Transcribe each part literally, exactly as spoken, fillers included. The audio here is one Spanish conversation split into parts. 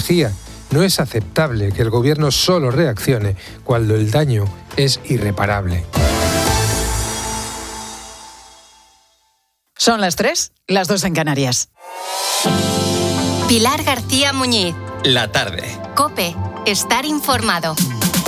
García, no es aceptable que el gobierno solo reaccione cuando el daño es irreparable. Son las tres, las dos en Canarias. Pilar García Muñiz. La tarde. COPE. Estar informado.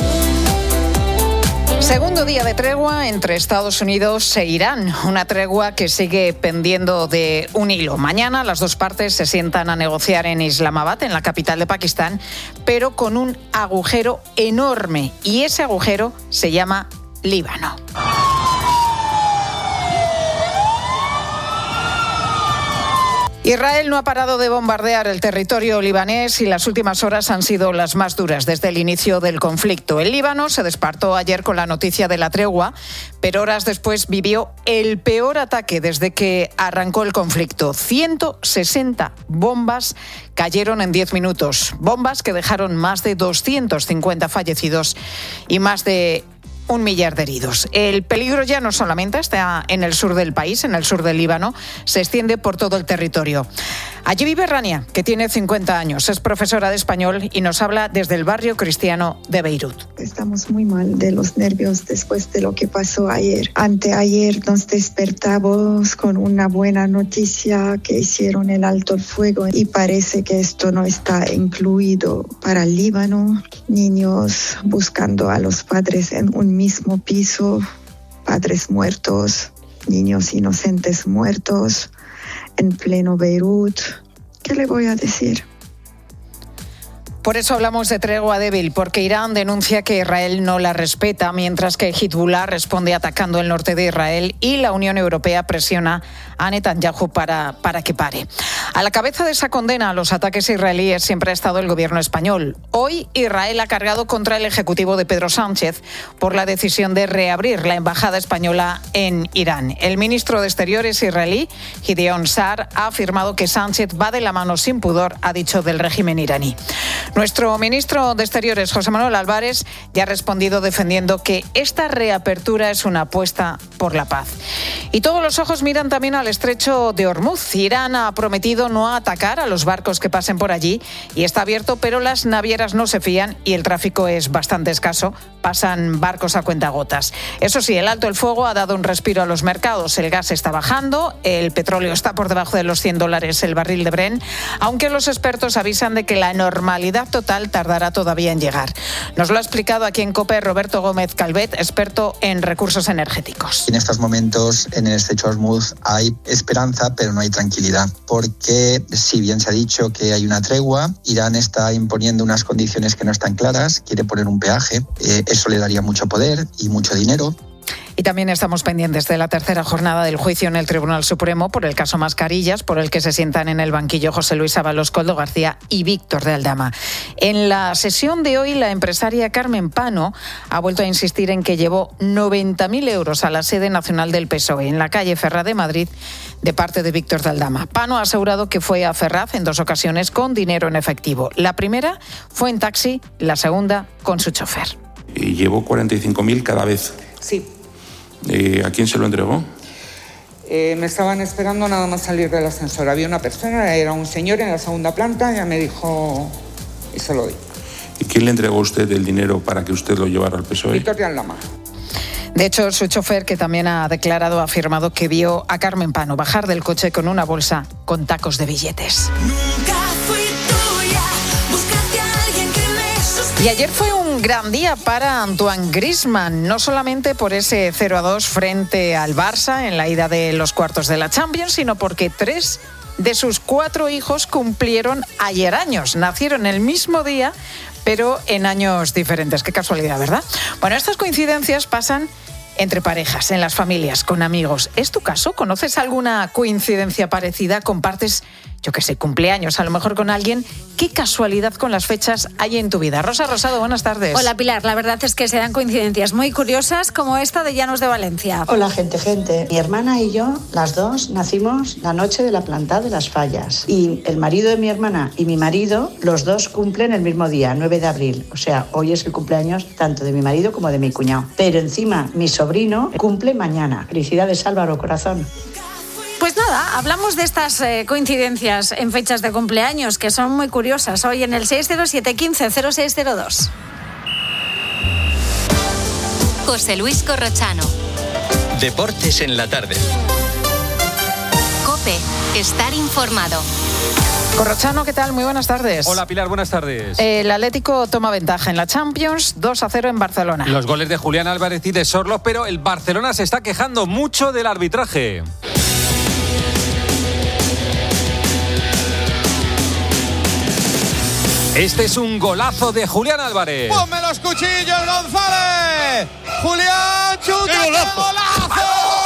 Segundo día de tregua entre Estados Unidos e Irán, una tregua que sigue pendiendo de un hilo. Mañana las dos partes se sientan a negociar en Islamabad, en la capital de Pakistán, pero con un agujero enorme, y ese agujero se llama Líbano. Israel no ha parado de bombardear el territorio libanés y las últimas horas han sido las más duras desde el inicio del conflicto. El Líbano se despertó ayer con la noticia de la tregua, pero horas después vivió el peor ataque desde que arrancó el conflicto. ciento sesenta bombas cayeron en diez minutos. Bombas que dejaron más de doscientos cincuenta fallecidos y más de un millar de heridos. El peligro ya no solamente está en el sur del país, en el sur del Líbano, se extiende por todo el territorio. Allí vive Rania, que tiene cincuenta años, es profesora de español y nos habla desde el barrio cristiano de Beirut. Estamos muy mal de los nervios después de lo que pasó ayer. Anteayer nos despertamos con una buena noticia que hicieron el alto el fuego y parece que esto no está incluido para el Líbano. Niños buscando a los padres en un mismo piso, padres muertos, niños inocentes muertos en pleno Beirut. ¿Qué le voy a decir? Por eso hablamos de tregua débil, porque Irán denuncia que Israel no la respeta, mientras que Hezbollah responde atacando el norte de Israel y la Unión Europea presiona a Netanyahu para, para que pare. A la cabeza de esa condena a los ataques israelíes siempre ha estado el gobierno español. Hoy Israel ha cargado contra el ejecutivo de Pedro Sánchez por la decisión de reabrir la embajada española en Irán. El ministro de Exteriores israelí, Gideon Sa'ar, ha afirmado que Sánchez va de la mano sin pudor, ha dicho, del régimen iraní. Nuestro ministro de Exteriores, José Manuel Álvarez, ya ha respondido defendiendo que esta reapertura es una apuesta por la paz. Y todos los ojos miran también al estrecho de Hormuz. Irán ha prometido no atacar a los barcos que pasen por allí y está abierto, pero las navieras no se fían y el tráfico es bastante escaso. Pasan barcos a cuentagotas. Eso sí, el alto el fuego ha dado un respiro a los mercados. El gas está bajando, el petróleo está por debajo de los cien dólares el barril de Brent, aunque los expertos avisan de que la normalidad total tardará todavía en llegar. Nos lo ha explicado aquí en COPE Roberto Gómez Calvet, experto en recursos energéticos. En estos momentos en el estrecho de Hormuz hay esperanza, pero no hay tranquilidad, porque si bien se ha dicho que hay una tregua, Irán está imponiendo unas condiciones que no están claras, quiere poner un peaje, eh, eso le daría mucho poder y mucho dinero. Y también estamos pendientes de la tercera jornada del juicio en el Tribunal Supremo por el caso Mascarillas, por el que se sientan en el banquillo José Luis Ábalos, Koldo García y Víctor de Aldama. En la sesión de hoy, la empresaria Carmen Pano ha vuelto a insistir en que llevó noventa mil euros a la sede nacional del P S O E en la calle Ferraz de Madrid de parte de Víctor de Aldama. Pano ha asegurado que fue a Ferraz en dos ocasiones con dinero en efectivo. La primera fue en taxi, la segunda con su chofer. Y llevó cuarenta y cinco mil cada vez. Sí. Eh, ¿A quién se lo entregó? Eh, me estaban esperando nada más salir del ascensor. Había una persona, era un señor en la segunda planta, ya me dijo y se lo di. ¿Y quién le entregó a usted el dinero para que usted lo llevara al P S O E? Víctor de Aldama. De hecho, su chofer, que también ha declarado, ha afirmado que vio a Carmen Pano bajar del coche con una bolsa con tacos de billetes. Nunca fui tuya, búscate a alguien que me sostenga. Y ayer fue un gran día para Antoine Griezmann, no solamente por ese cero a dos frente al Barça en la ida de los cuartos de la Champions, sino porque tres de sus cuatro hijos cumplieron ayer años. Nacieron el mismo día, pero en años diferentes. Qué casualidad, ¿verdad? Bueno, estas coincidencias pasan entre parejas, en las familias, con amigos. ¿Es tu caso? ¿Conoces alguna coincidencia parecida? ¿Compartes, yo qué sé, cumpleaños, a lo mejor con alguien? ¿Qué casualidad con las fechas hay en tu vida? Rosa Rosado, buenas tardes. Hola, Pilar. La verdad es que se dan coincidencias muy curiosas como esta de Llanos de Valencia. Hola, gente, gente. Mi hermana y yo, las dos, nacimos la noche de la plantada de las Fallas. Y el marido de mi hermana y mi marido, los dos cumplen el mismo día, nueve de abril. O sea, hoy es el cumpleaños tanto de mi marido como de mi cuñado. Pero encima, mi sobrino cumple mañana. Felicidades, Álvaro, corazón. Pues nada, nada, hablamos de estas eh, coincidencias en fechas de cumpleaños que son muy curiosas. Hoy en el seis cero siete uno cinco cero seis cero dos. José Luis Corrochano. Deportes en la tarde. COPE. Estar informado. Corrochano, ¿qué tal? Muy buenas tardes. Hola Pilar, buenas tardes. El Atlético toma ventaja en la Champions, dos a cero en Barcelona. Los goles de Julián Álvarez y de Sorloth, pero el Barcelona se está quejando mucho del arbitraje. Este es un golazo de Julián Álvarez. ¡Ponme los cuchillos, González! ¡Julián, chuta! ¡Qué golazo! ¡Qué golazo!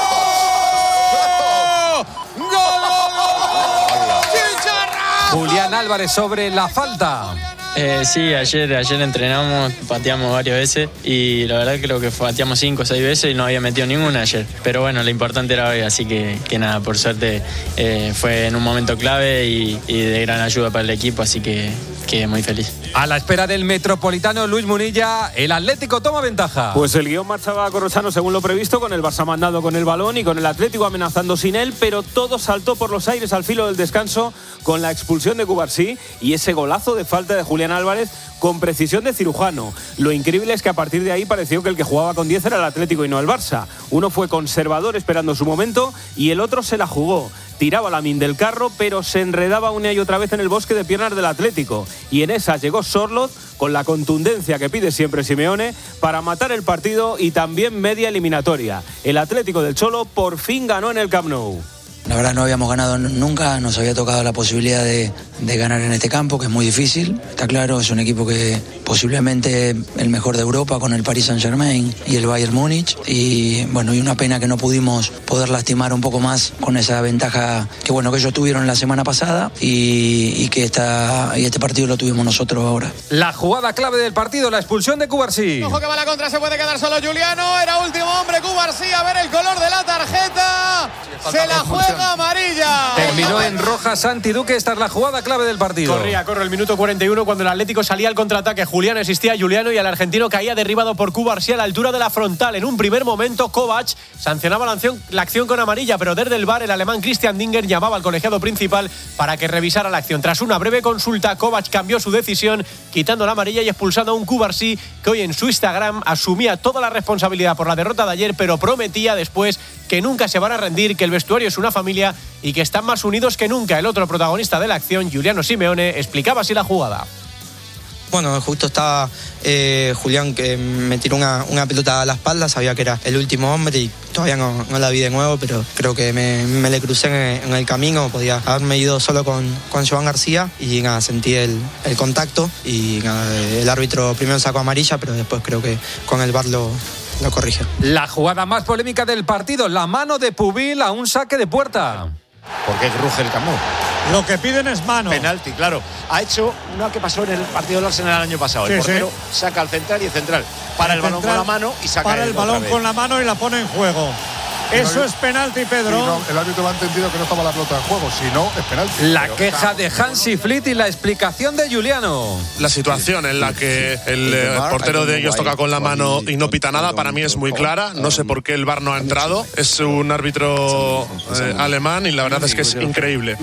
¡Gol, gol, gol! ¡Chicharrazo! Julián Álvarez sobre la falta. Eh, sí, ayer, ayer entrenamos, pateamos varias veces y la verdad creo que pateamos cinco o seis veces y no había metido ninguna ayer. Pero bueno, lo importante era hoy, así que, que nada, por suerte eh, fue en un momento clave y, y de gran ayuda para el equipo, así que, que muy feliz. A la espera del Metropolitano Luis Munilla, el Atlético toma ventaja. Pues el guión marchaba a Corrochano según lo previsto, con el Barça mandando con el balón y con el Atlético amenazando sin él, pero todo saltó por los aires al filo del descanso con la expulsión de Cubarsí y ese golazo de falta de Julián Álvarez con precisión de cirujano. Lo increíble es que a partir de ahí pareció que el que jugaba con diez era el Atlético y no el Barça. Uno fue conservador esperando su momento y el otro se la jugó. Tiraba la min del carro, pero se enredaba una y otra vez en el bosque de piernas del Atlético. Y en esa llegó Sorloth con la contundencia que pide siempre Simeone para matar el partido y también media eliminatoria. El Atlético del Cholo por fin ganó en el Camp Nou. La verdad no habíamos ganado nunca, nos había tocado la posibilidad de, de ganar en este campo, que es muy difícil. Está claro, es un equipo que posiblemente el mejor de Europa con el Paris Saint-Germain y el Bayern Múnich. Y bueno, y una pena que no pudimos poder lastimar un poco más con esa ventaja que bueno que ellos tuvieron la semana pasada y, y que esta, y este partido lo tuvimos nosotros ahora. La jugada clave del partido, la expulsión de Cubarsí. Ojo que va la contra, se puede quedar solo Juliano. Era último hombre Cubarsí, a ver el color de la tarjeta. Se la juega amarilla. Terminó en roja Santi Duque. Esta es la jugada clave del partido. Corría, corre el minuto cuarenta y uno cuando el Atlético salía al contraataque. Julián existía, Juliano y el argentino caía derribado por Cubarsí a la altura de la frontal. En un primer momento Kovac sancionaba la acción, la acción con amarilla, pero desde el V A R el alemán Christian Dinger llamaba al colegiado principal para que revisara la acción. Tras una breve consulta, Kovac cambió su decisión, quitando la amarilla y expulsando a un Cubarsí que hoy en su Instagram asumía toda la responsabilidad por la derrota de ayer, pero prometía después que nunca se van a rendir, que el vestuario es una familia y que están más unidos que nunca. El otro protagonista de la acción, Giuliano Simeone, explicaba así la jugada. Bueno, justo estaba eh, Julián que me tiró una, una pelota a la espalda, sabía que era el último hombre y todavía no, no la vi de nuevo, pero creo que me, me le crucé en, en el camino, podía haberme ido solo con, con Joan García y nada, sentí el, el contacto y nada, el árbitro primero sacó amarilla, pero después creo que con el V A R lo... lo corrige. La jugada más polémica del partido, la mano de Pubil a un saque de puerta. ¿Por qué ruge el Camú? Lo que piden es mano. Penalti, claro. Ha hecho una que pasó en el partido del Arsenal el año pasado. Sí, el portero sí. saca al central y el central para el, el balón central, con la mano y saca para el, el balón con la mano y la pone en juego. Eso es penalti, Pedro. No, el árbitro ha entendido que no estaba la pelota en juego, si no, es penalti. La Pero queja de Hansi Flick y la explicación de Juliano. La situación en la que el eh, portero de ellos toca con la mano y no pita nada, para mí es muy clara. No sé por qué el V A R no ha entrado. Es un árbitro eh, alemán y la verdad es que es increíble.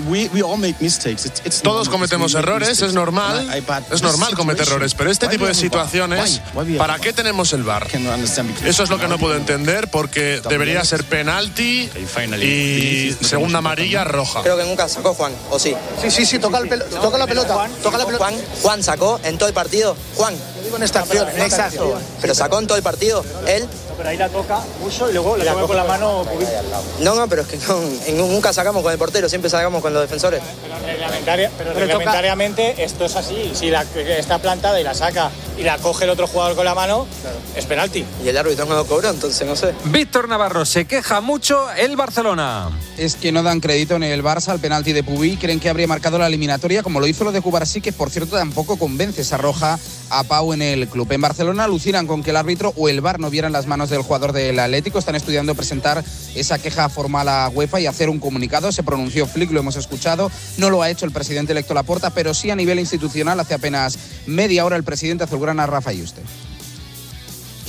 Todos cometemos errores, es normal. Es normal cometer errores, pero este tipo de situaciones, ¿para qué tenemos el V A R? Eso es lo que no puedo entender, porque debería ser penalti. Penalti y segunda amarilla roja. Creo que nunca sacó Juan, ¿o sí? Sí, sí, sí, toca, el pelo, toca la pelota. Juan, toca la pelota. Juan, Juan sacó en todo el partido. Juan. Digo en esta acción, en esta acción. Pero sacó en todo el partido. Él. Pero ahí la toca mucho y luego la toca con la mano. No, no, pero es que no, nunca sacamos con el portero, siempre sacamos con los defensores. Pero, reglamentaria, pero, pero reglamentariamente toca... esto es así. Si la, está plantada y la saca y la coge el otro jugador con la mano, claro, es penalti. Y el árbitro no lo cobró, entonces no sé. Víctor Navarro, se queja mucho el Barcelona. Es que no dan crédito en el Barça al penalti de Pubil, creen que habría marcado la eliminatoria como lo hizo lo de Cubarsí, que por cierto tampoco convence esa roja a Pau en el club. En Barcelona alucinan con que el árbitro o el V A R no vieran las manos del jugador del Atlético. Están estudiando presentar esa queja formal a UEFA y hacer un comunicado. Se pronunció Flick, lo hemos escuchado. No lo ha hecho el presidente electo Laporta, pero sí a nivel institucional. Hace apenas media hora el presidente azulgrana Rafa Yuste.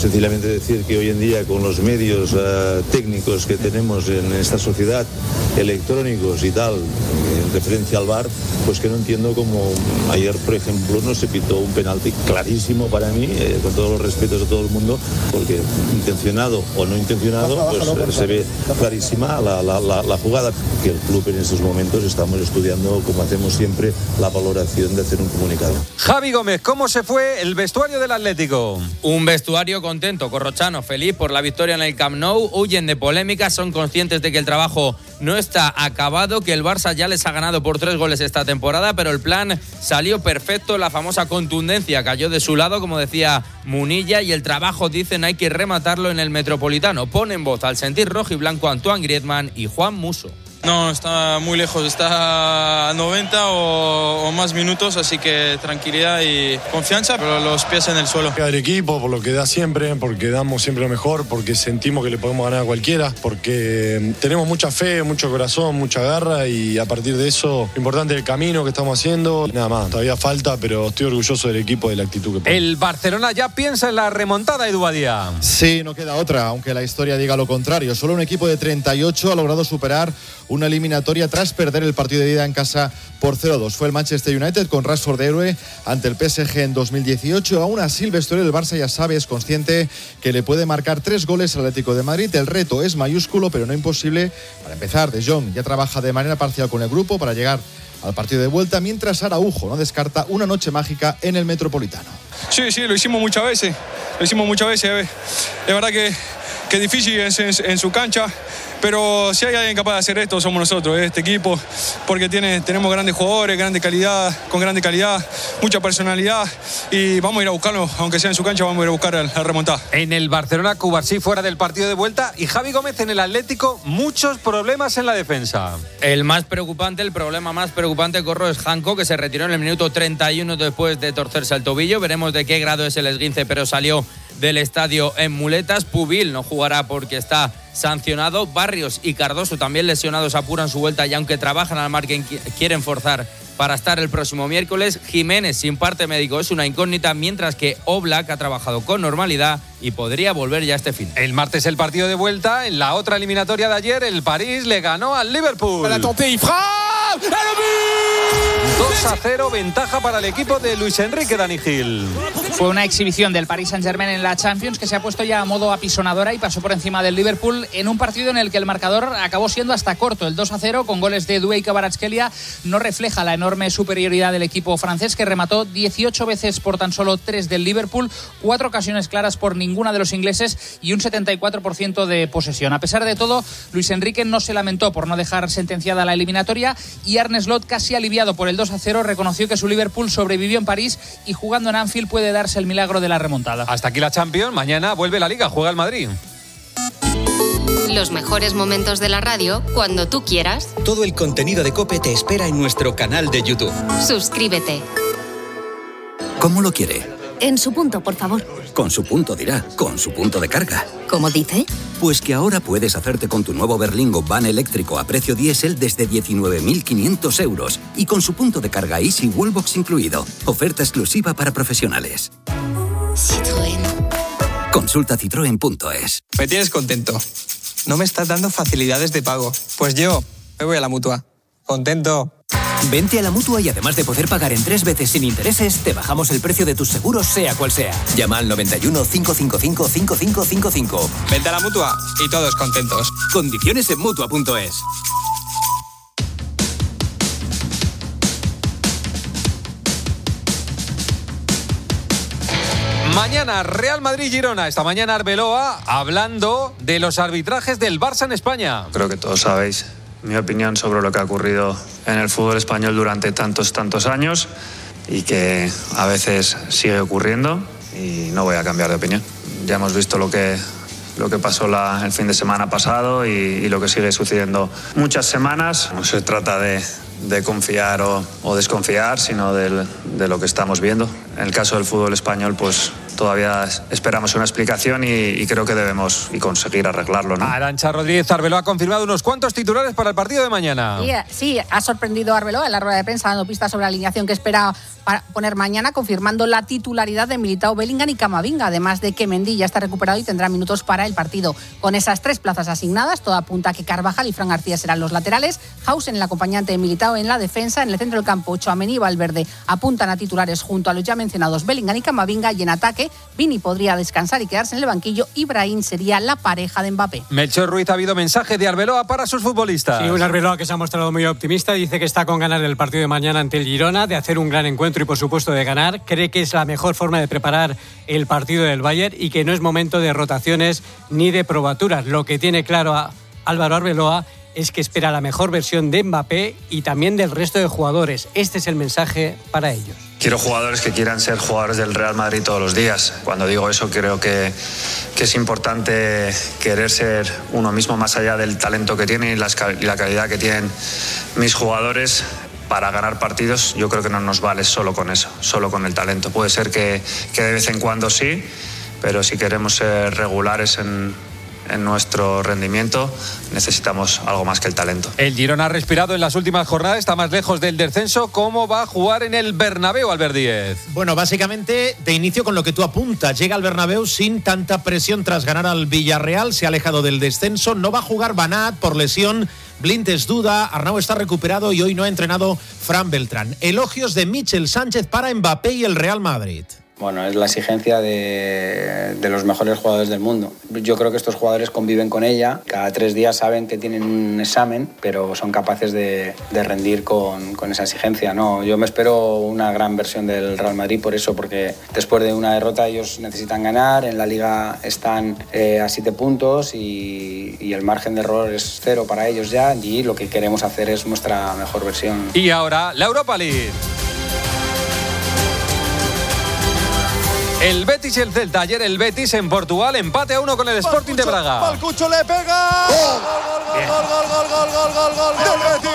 Sencillamente decir que hoy en día con los medios uh, técnicos que tenemos en esta sociedad, electrónicos y tal, en referencia al V A R, pues que no entiendo cómo ayer, por ejemplo, no se pitó un penalti clarísimo para mí, eh, con todos los respetos a todo el mundo, porque intencionado o no intencionado, pues se ve clarísima la, la, la, la jugada. Que el club en estos momentos estamos estudiando, como hacemos siempre, la valoración de hacer un comunicado. Javi Gómez, ¿cómo se fue el vestuario del Atlético? Un vestuario contento, Corrochano, feliz por la victoria en el Camp Nou, huyen de polémicas, son conscientes de que el trabajo no está acabado, que el Barça ya les ha ganado por tres goles esta temporada, pero el plan salió perfecto, la famosa contundencia cayó de su lado, como decía Munilla, y el trabajo, dicen, hay que rematarlo en el Metropolitano. Ponen voz al sentir rojo y blanco Antoine Griezmann y Juan Musso. No, está muy lejos, está a noventa o, o más minutos, así que tranquilidad y confianza, pero los pies en el suelo. El equipo, por lo que da siempre, porque damos siempre lo mejor, porque sentimos que le podemos ganar a cualquiera, porque tenemos mucha fe, mucho corazón, mucha garra, y a partir de eso, lo importante es el camino que estamos haciendo. Nada más, todavía falta, pero estoy orgulloso del equipo y de la actitud que pone. El Barcelona ya piensa en la remontada, Edu Badía. Sí, no queda otra, aunque la historia diga lo contrario. Solo un equipo de treinta y ocho ha logrado superar una eliminatoria tras perder el partido de ida en casa por cero dos. Fue el Manchester United con Rashford de héroe ante el P S G en dos mil dieciocho. Aún así, el vestuario del Barça ya sabe, es consciente que le puede marcar tres goles al Atlético de Madrid. El reto es mayúsculo, pero no imposible. Para empezar, De Jong ya trabaja de manera parcial con el grupo para llegar al partido de vuelta, mientras Araujo no descarta una noche mágica en el Metropolitano. Sí, sí, lo hicimos muchas veces, lo hicimos muchas veces. Es verdad que, que es difícil en, en, en su cancha, pero si hay alguien capaz de hacer esto, somos nosotros, este equipo, porque tiene, tenemos grandes jugadores, grande calidad, con grande calidad, mucha personalidad, y vamos a ir a buscarlo, aunque sea en su cancha, vamos a ir a buscar la, la remontada. En el Barcelona, Cubarsí fuera del partido de vuelta, y Javi Gómez en el Atlético, muchos problemas en la defensa. El más preocupante, el problema más preocupante, Corro, es Janko, que se retiró en el minuto treinta y uno después de torcerse el tobillo. Veremos de qué grado es el esguince, pero salió del estadio en muletas. Pubil no jugará porque está sancionado. Barrios y Cardoso, también lesionados, apuran su vuelta, y aunque trabajan al margen, quieren forzar para estar el próximo miércoles. Jiménez sin parte médico es una incógnita, mientras que Oblak ha trabajado con normalidad y podría volver ya este fin. El martes el partido de vuelta. En la otra eliminatoria de ayer, el París le ganó al Liverpool. dos a cero, ventaja para el equipo de Luis Enrique, Dani Gil. Fue una exhibición del Paris Saint-Germain en la Champions, que se ha puesto ya a modo apisonadora y pasó por encima del Liverpool en un partido en el que el marcador acabó siendo hasta corto. El dos a cero, con goles de Doué y Kvaratskhelia, no refleja la enorme superioridad del equipo francés, que remató dieciocho veces por tan solo tres del Liverpool, cuatro ocasiones claras por ninguna de los ingleses y un setenta y cuatro por ciento de posesión. A pesar de todo, Luis Enrique no se lamentó por no dejar sentenciada la eliminatoria, y Arne Slot, casi aliviado por el dos a cero, reconoció que su Liverpool sobrevivió en París y jugando en Anfield puede darse el milagro de la remontada. Hasta aquí la Champions, mañana vuelve la Liga, juega el Madrid. Los mejores momentos de la radio cuando tú quieras. Todo el contenido de COPE te espera en nuestro canal de YouTube. Suscríbete. ¿Cómo lo quiere? En su punto, por favor. Con su punto dirá, con su punto de carga. ¿Cómo dice? Pues que ahora puedes hacerte con tu nuevo Berlingo van eléctrico a precio diésel desde diecinueve mil quinientos euros y con su punto de carga Easy Wallbox incluido. Oferta exclusiva para profesionales. Citroën. Consulta citroen punto es. Me tienes contento. No me estás dando facilidades de pago. Pues yo me voy a la Mutua. Contento. Vente a la Mutua y además de poder pagar en tres veces sin intereses, te bajamos el precio de tus seguros, sea cual sea. Llama al noventa y uno, cinco cinco cinco, cinco cinco cinco cinco. Vente a la Mutua y todos contentos. Condiciones en Mutua punto es. Mañana Real Madrid-Girona. Esta mañana Arbeloa hablando de los arbitrajes del Barça en España. Creo que todos sabéis mi opinión sobre lo que ha ocurrido en el fútbol español durante tantos, tantos años y que a veces sigue ocurriendo y no voy a cambiar de opinión. Ya hemos visto lo que, lo que pasó la, el fin de semana pasado y, y lo que sigue sucediendo muchas semanas. No se trata de, de confiar o, o desconfiar, sino del, de lo que estamos viendo. En el caso del fútbol español, pues todavía esperamos una explicación y, y creo que debemos y conseguir arreglarlo, ¿no? Arantxa Rodríguez Arbeloa ha confirmado unos cuantos titulares para el partido de mañana. Sí, sí, ha sorprendido a Arbeloa en la rueda de prensa dando pistas sobre la alineación que espera para poner mañana, confirmando la titularidad de Militao, Bellingham y Camavinga, además de que Mendy ya está recuperado y tendrá minutos para el partido. Con esas tres plazas asignadas, todo apunta a que Carvajal y Fran García serán los laterales, Hausen, el acompañante de Militao, en la defensa. En el centro del campo, Tchouaméni y Valverde apuntan a titulares junto a los ya mencionados Bellingham y Camavinga, y en ataque, Vini podría descansar y quedarse en el banquillo, y Brahim sería la pareja de Mbappé. Melchor Ruiz, ha habido mensaje de Arbeloa para sus futbolistas. Sí, un Arbeloa que se ha mostrado muy optimista, dice que está con ganas del partido de mañana ante el Girona, de hacer un gran encuentro y por supuesto de ganar. Cree que es la mejor forma de preparar el partido del Bayern y que no es momento de rotaciones ni de probaturas. Lo que tiene claro a Álvaro Arbeloa es que espera la mejor versión de Mbappé y también del resto de jugadores. Este es el mensaje para ellos. Quiero jugadores que quieran ser jugadores del Real Madrid todos los días. Cuando digo eso, creo que, que es importante querer ser uno mismo más allá del talento que tienen y, las, y la calidad que tienen mis jugadores. Para ganar partidos yo creo que no nos vale solo con eso, solo con el talento. Puede ser que, que de vez en cuando sí, pero si queremos ser regulares en, en nuestro rendimiento, necesitamos algo más que el talento. El Girona ha respirado en las últimas jornadas, está más lejos del descenso. ¿Cómo va a jugar en el Bernabéu, Albert Díez? Bueno, básicamente de inicio con lo que tú apuntas. Llega al Bernabéu sin tanta presión tras ganar al Villarreal, se ha alejado del descenso. No va a jugar Banat por lesión. Blind es duda, Arnau está recuperado y hoy no ha entrenado Fran Beltrán. Elogios de Michel Sánchez para Mbappé y el Real Madrid. Bueno, es la exigencia de, de los mejores jugadores del mundo. Yo creo que estos jugadores conviven con ella. Cada tres días saben que tienen un examen, pero son capaces de, de rendir con, con esa exigencia, ¿no? Yo me espero una gran versión del Real Madrid por eso, porque después de una derrota ellos necesitan ganar. En la Liga están eh, a siete puntos y, y el margen de error es cero para ellos ya. Y lo que queremos hacer es nuestra mejor versión. Y ahora, la Europa League. El Betis y el Celta. Ayer el Betis en Portugal, empate a uno con el Sporting de Braga. Balcucho le pega. ¡Gol, gol, gol, gol, gol, gol, gol, gol, gol del Betis!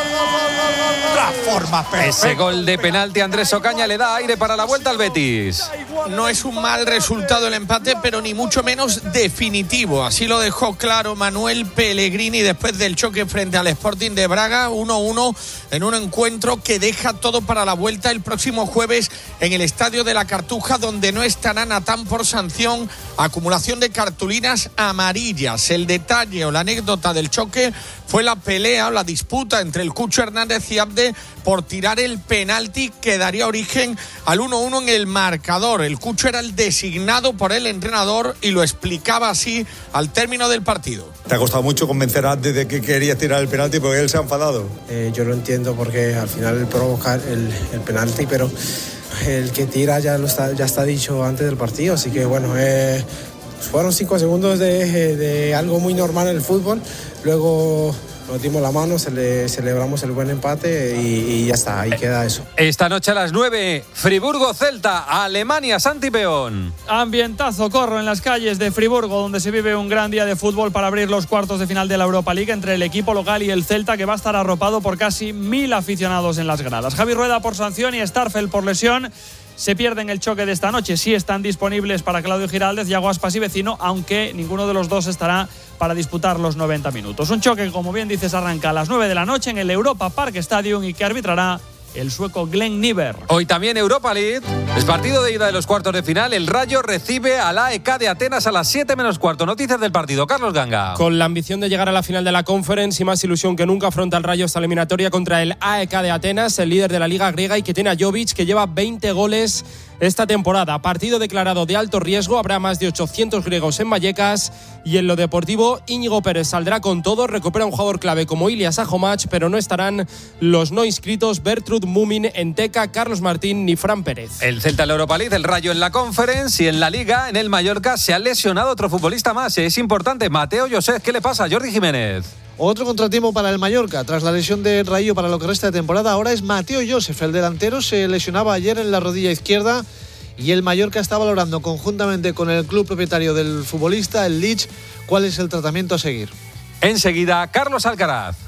La forma perfecta. Ese gol de penalti Andrés Ocaña le da aire para la vuelta al Betis. No es un mal resultado el empate, pero ni mucho menos definitivo. Así lo dejó claro Manuel Pellegrini después del choque frente al Sporting de Braga, uno uno en un encuentro que deja todo para la vuelta el próximo jueves en el Estadio de la Cartuja, donde no estará Natán por sanción, acumulación de cartulinas amarillas. El detalle o la anécdota del choque fue la pelea o la disputa entre el Cucho Hernández y Abde por tirar el penalti que daría origen al uno uno en el marcador. El Cucho era el designado por el entrenador y lo explicaba así al término del partido. ¿Te ha costado mucho convencer a Abde de que quería tirar el penalti porque él se ha enfadado? Eh, yo lo entiendo porque al final él provoca el, el penalti, pero el que tira ya, lo está, ya está dicho antes del partido, así que bueno, eh, fueron cinco segundos de, de algo muy normal en el fútbol. Luego nos dimos la mano, cele, celebramos el buen empate y, y ya está, ahí queda eso. Esta noche a las nueve, Friburgo-Celta, Alemania, Santi Peón. Ambientazo, corro en las calles de Friburgo, donde se vive un gran día de fútbol para abrir los cuartos de final de la Europa League entre el equipo local y el Celta, que va a estar arropado por casi mil aficionados en las gradas. Javi Rueda por sanción y Starfel por lesión se pierden el choque de esta noche. Sí están disponibles para Claudio Giraldez, Yago Aspas y Vecino, aunque ninguno de los dos estará para disputar los noventa minutos. Un choque que, como bien dices, arranca a las nueve de la noche en el Europa Park Stadium y que arbitrará el sueco Glenn Nieber. Hoy también Europa League, es partido de ida de los cuartos de final. El Rayo recibe al A E K de Atenas a las siete menos cuarto. Noticias del partido, Carlos Ganga. Con la ambición de llegar a la final de la Conference y más ilusión que nunca, afronta el Rayo esta eliminatoria contra el A E K de Atenas, el líder de la Liga griega y que tiene a Jovic, que lleva veinte goles esta temporada. Partido declarado de alto riesgo, habrá más de ochocientos griegos en Vallecas y en lo deportivo Íñigo Pérez saldrá con todo, recupera un jugador clave como Ilias Ajomach, pero no estarán los no inscritos Bertrud Mumin, Enteca, Carlos Martín ni Fran Pérez. El Celta en la Europa League, el Rayo en la Conference y en la Liga, en el Mallorca, se ha lesionado otro futbolista más. Es importante, Mateo José. ¿Qué le pasa? Jordi Jiménez. Otro contratiempo para el Mallorca. Tras la lesión de Rayo para lo que resta de temporada, ahora es Mateo Josef. El delantero se lesionaba ayer en la rodilla izquierda y el Mallorca está valorando conjuntamente con el club propietario del futbolista, el Leeds, cuál es el tratamiento a seguir. Enseguida, Carlos Alcaraz.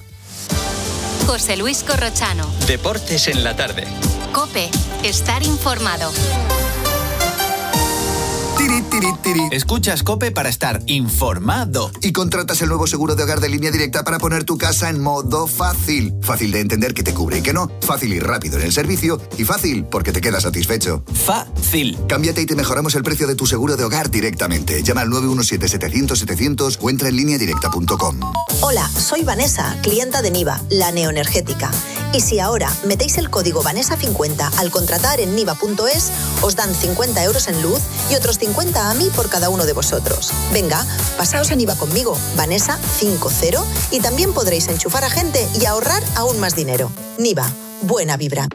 José Luis Corrochano. Deportes en la tarde. COPE. Estar informado. Tiri, tiri, tiri. Escuchas COPE para estar informado. Y contratas el nuevo seguro de hogar de Línea Directa para poner tu casa en modo fácil. Fácil de entender que te cubre y que no. Fácil y rápido en el servicio. Y fácil porque te quedas satisfecho. Fácil. Cámbiate y te mejoramos el precio de tu seguro de hogar directamente. Llama al nueve uno siete, setecientos, setecientos o entra en línea directa punto com. Hola, soy Vanessa, clienta de Niva, la neoenergética. Y si ahora metéis el código Vanessa cincuenta al contratar en niva punto es, os dan cincuenta euros en luz y otros cincuenta a mí por cada uno de vosotros. Venga, pasaos a Niva conmigo, Vanessa cincuenta, y también podréis enchufar a gente y ahorrar aún más dinero. Niva, buena vibra.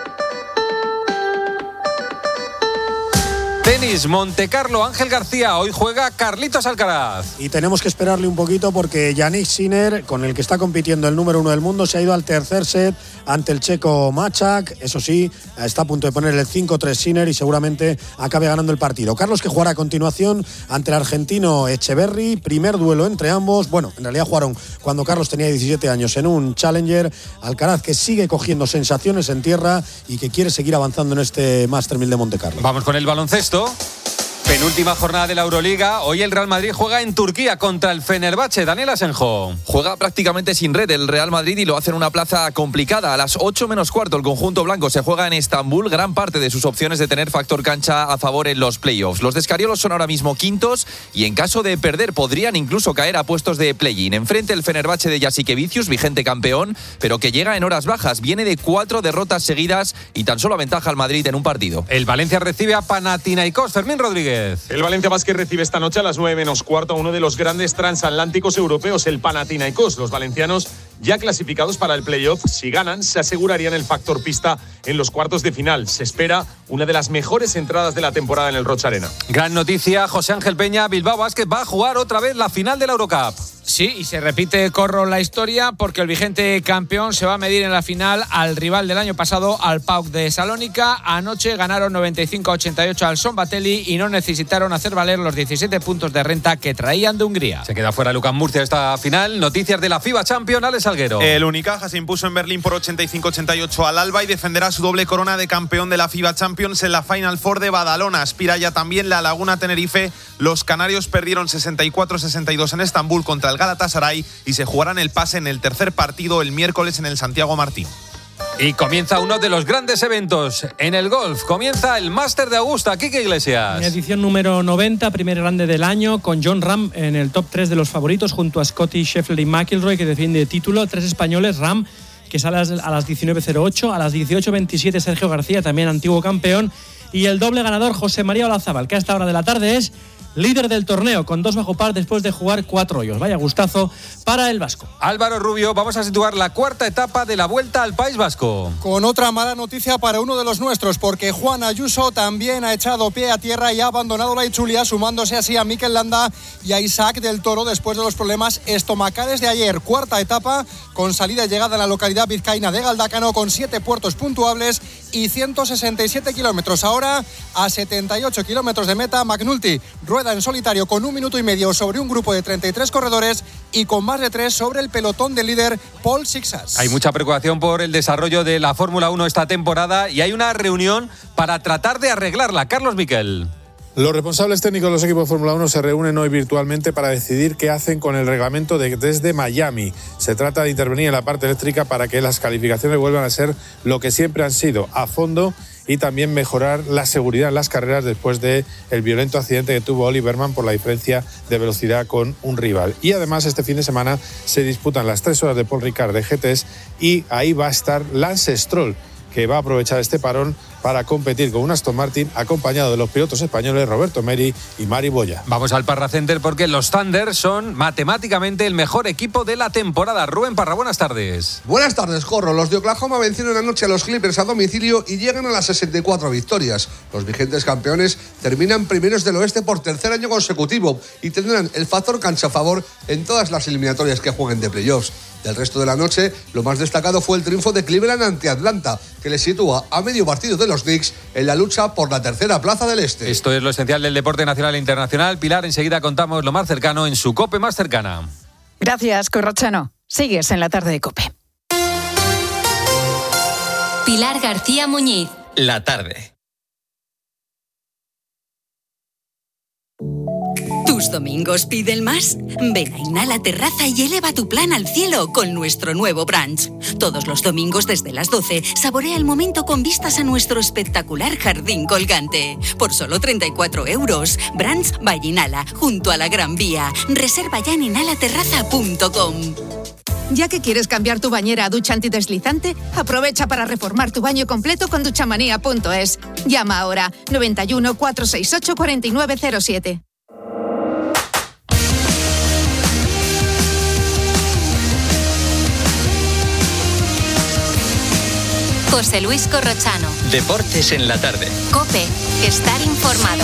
Tenis, Montecarlo, Ángel García. Hoy juega Carlitos Alcaraz. Y tenemos que esperarle un poquito porque Jannik Sinner, con el que está compitiendo el número uno del mundo, se ha ido al tercer set ante el checo Machak. Eso sí, está a punto de poner el cinco tres Sinner y seguramente acabe ganando el partido. Carlos, que jugará a continuación ante el argentino Echeverry. Primer duelo entre ambos. Bueno, en realidad jugaron cuando Carlos tenía diecisiete años en un Challenger. Alcaraz, que sigue cogiendo sensaciones en tierra y que quiere seguir avanzando en este Master mil de Montecarlo. Vamos con el baloncesto. Penúltima jornada de la Euroliga. Hoy el Real Madrid juega en Turquía contra el Fenerbahce. Daniel Asenjo. Juega prácticamente sin red el Real Madrid y lo hace en una plaza complicada. A las ocho menos cuarto el conjunto blanco se juega en Estambul. Gran parte de sus opciones de tener factor cancha a favor en los playoffs. Los descariolos son ahora mismo quintos y en caso de perder podrían incluso caer a puestos de play-in. Enfrente el Fenerbahce de Jasikevicius, vigente campeón, pero que llega en horas bajas. Viene de cuatro derrotas seguidas y tan solo aventaja al Madrid en un partido. El Valencia recibe a Panathinaikos. Fermín Rodríguez. El Valencia Basket recibe esta noche a las nueve menos cuarto a uno de los grandes transatlánticos europeos, el Panathinaikos. Los valencianos, ya clasificados para el playoff, si ganan, se asegurarían el factor pista en los cuartos de final. Se espera una de las mejores entradas de la temporada en el Roch Arena. Gran noticia, José Ángel Peña. Bilbao Basket va a jugar otra vez la final de la Eurocup. Sí, y se repite, Corro, la historia, porque el vigente campeón se va a medir en la final al rival del año pasado, al P A O K de Salónica. Anoche ganaron noventa y cinco a ochenta y ocho al Son Batelli y no necesitaron hacer valer los diecisiete puntos de renta que traían de Hungría. Se queda fuera Lucas Murcia esta final. Noticias de la FIBA Champions, Alex Salguero. El Unicaja se impuso en Berlín por ochenta y cinco a ochenta y ocho al Alba y defenderá su doble corona de campeón de la FIBA Champions en la Final Four de Badalona. Aspira ya también la Laguna Tenerife. Los canarios perdieron sesenta y cuatro a sesenta y dos en Estambul contra el Galatasaray y se jugarán el pase en el tercer partido el miércoles en el Santiago Martín. Y comienza uno de los grandes eventos en el golf. Comienza el Máster de Augusta. Quique Iglesias. Edición número noventa, primer grande del año, con Jon Rahm en el top tres de los favoritos, junto a Scotty Scheffler y McIlroy, que defiende título. Tres españoles, Rahm, que sale a las diecinueve cero ocho, a las dieciocho veintisiete Sergio García, también antiguo campeón, y el doble ganador José María Olazábal, que a esta hora de la tarde es líder del torneo, con dos bajo par después de jugar cuatro hoyos. Vaya gustazo para el vasco. Álvaro Rubio, vamos a situar la cuarta etapa de la Vuelta al País Vasco. Con otra mala noticia para uno de los nuestros, porque Juan Ayuso también ha echado pie a tierra y ha abandonado la Itzulia, sumándose así a Mikel Landa y a Isaac del Toro después de los problemas estomacales de ayer. Cuarta etapa, con salida y llegada en la localidad vizcaína de Galdácano, con siete puertos puntuables y ciento sesenta y siete kilómetros. Ahora, a setenta y ocho kilómetros de meta, McNulty rueda en solitario con un minuto y medio sobre un grupo de treinta y tres corredores y con más de tres sobre el pelotón del líder Paul Sixas. Hay mucha preocupación por el desarrollo de la Fórmula uno esta temporada y hay una reunión para tratar de arreglarla. Carlos Miquel. Los responsables técnicos de los equipos de Fórmula uno se reúnen hoy virtualmente para decidir qué hacen con el reglamento de, desde Miami. Se trata de intervenir en la parte eléctrica para que las calificaciones vuelvan a ser lo que siempre han sido, a fondo, y también mejorar la seguridad en las carreras después del violento accidente que tuvo Oli Berman por la diferencia de velocidad con un rival. Y además este fin de semana se disputan las tres horas de Paul Ricard de G T S y ahí va a estar Lance Stroll, que va a aprovechar este parón para competir con un Aston Martin acompañado de los pilotos españoles Roberto Meri y Mari Boya. Vamos al Parra Center porque los Thunder son matemáticamente el mejor equipo de la temporada. Rubén Parra, buenas tardes. Buenas tardes, Corro. Los de Oklahoma vencieron anoche a los Clippers a domicilio y llegan a las sesenta y cuatro victorias. Los vigentes campeones terminan primeros del oeste por tercer año consecutivo y tendrán el factor cancha a favor en todas las eliminatorias que jueguen de playoffs. Del resto de la noche, lo más destacado fue el triunfo de Cleveland ante Atlanta, que le sitúa a medio partido de los Knicks en la lucha por la tercera plaza del este. Esto es lo esencial del deporte nacional e internacional. Pilar, enseguida contamos lo más cercano en su COPE más cercana. Gracias, Corrochano. Sigues en la tarde de COPE. Pilar García Muñiz. La tarde. ¿Tus domingos piden más? Ven a Inhala Terraza y eleva tu plan al cielo con nuestro nuevo brunch. Todos los domingos desde las doce, saborea el momento con vistas a nuestro espectacular jardín colgante. Por solo treinta y cuatro euros. Brunch by Inhala, junto a la Gran Vía. Reserva ya en inhala terraza punto com. Ya que quieres cambiar tu bañera a ducha antideslizante, aprovecha para reformar tu baño completo con duchamanía punto es. Llama ahora noventa y uno, cuatrocientos sesenta y ocho, cuarenta y nueve cero siete. José Luis Corrochano. Deportes en la tarde. COPE. Estar informado.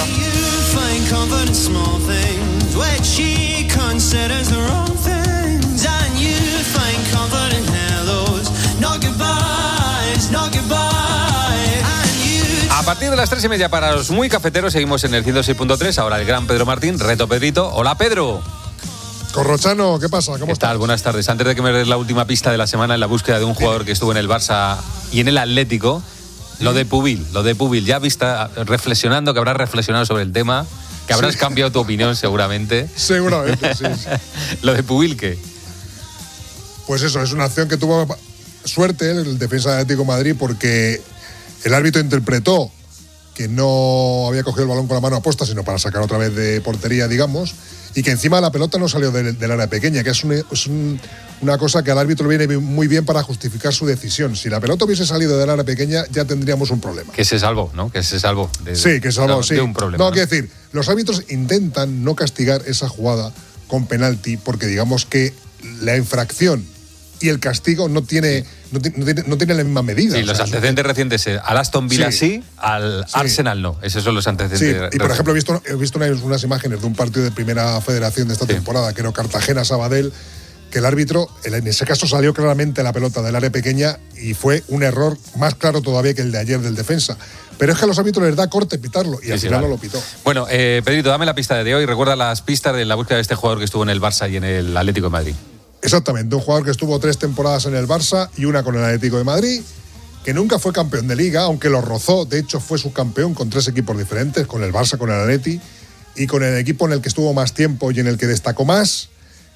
A partir de las tres y media para los muy cafeteros seguimos en el ciento seis punto tres. Ahora el gran Pedro Martín, reto Pedrito. Hola Pedro. Corrochano, ¿qué pasa? ¿Cómo ¿Qué estás? tal? Buenas tardes. Antes de que me des la última pista de la semana en la búsqueda de un jugador que estuvo en el Barça y en el Atlético, lo de Pubil, lo de Pubil. Ya vista, reflexionando, que habrás reflexionado sobre el tema, que habrás sí. cambiado tu opinión seguramente. Seguramente, sí, sí. Lo de Pubil, ¿qué? Pues eso, es una acción que tuvo suerte el defensa de Atlético de Madrid porque el árbitro interpretó que no había cogido el balón con la mano aposta, sino para sacar otra vez de portería, digamos, y que encima la pelota no salió del, del área pequeña, que es, un, es un, una cosa que al árbitro le viene muy bien para justificar su decisión. Si la pelota hubiese salido del área pequeña, ya tendríamos un problema. Que se salvó, ¿no? Que se salvó. De, sí, que se salvó, de, sí. De un problema. No, ¿no? quiero decir, los árbitros intentan no castigar esa jugada con penalti porque digamos que la infracción y el castigo no tiene, no tiene, no tiene, no tiene la misma medida. Sí, o los sea, antecedentes no... recientes, al Aston Villa sí, sí al sí. Arsenal no. Esos son los antecedentes. Sí, y por ejemplo he visto, he visto unas, unas imágenes de un partido de primera federación de esta sí. temporada, que era Cartagena-Sabadell, que el árbitro, en ese caso salió claramente la pelota del área pequeña y fue un error más claro todavía que el de ayer del defensa. Pero es que a los árbitros les da corte pitarlo y sí, al sí, final vale. no lo pitó. Bueno, eh, Pedrito, dame la pista de hoy. Recuerda las pistas de la búsqueda de este jugador que estuvo en el Barça y en el Atlético de Madrid. Exactamente, un jugador que estuvo tres temporadas en el Barça y una con el Atlético de Madrid, que nunca fue campeón de Liga, aunque lo rozó. De hecho, fue subcampeón con tres equipos diferentes, con el Barça, con el Atleti y con el equipo en el que estuvo más tiempo y en el que destacó más,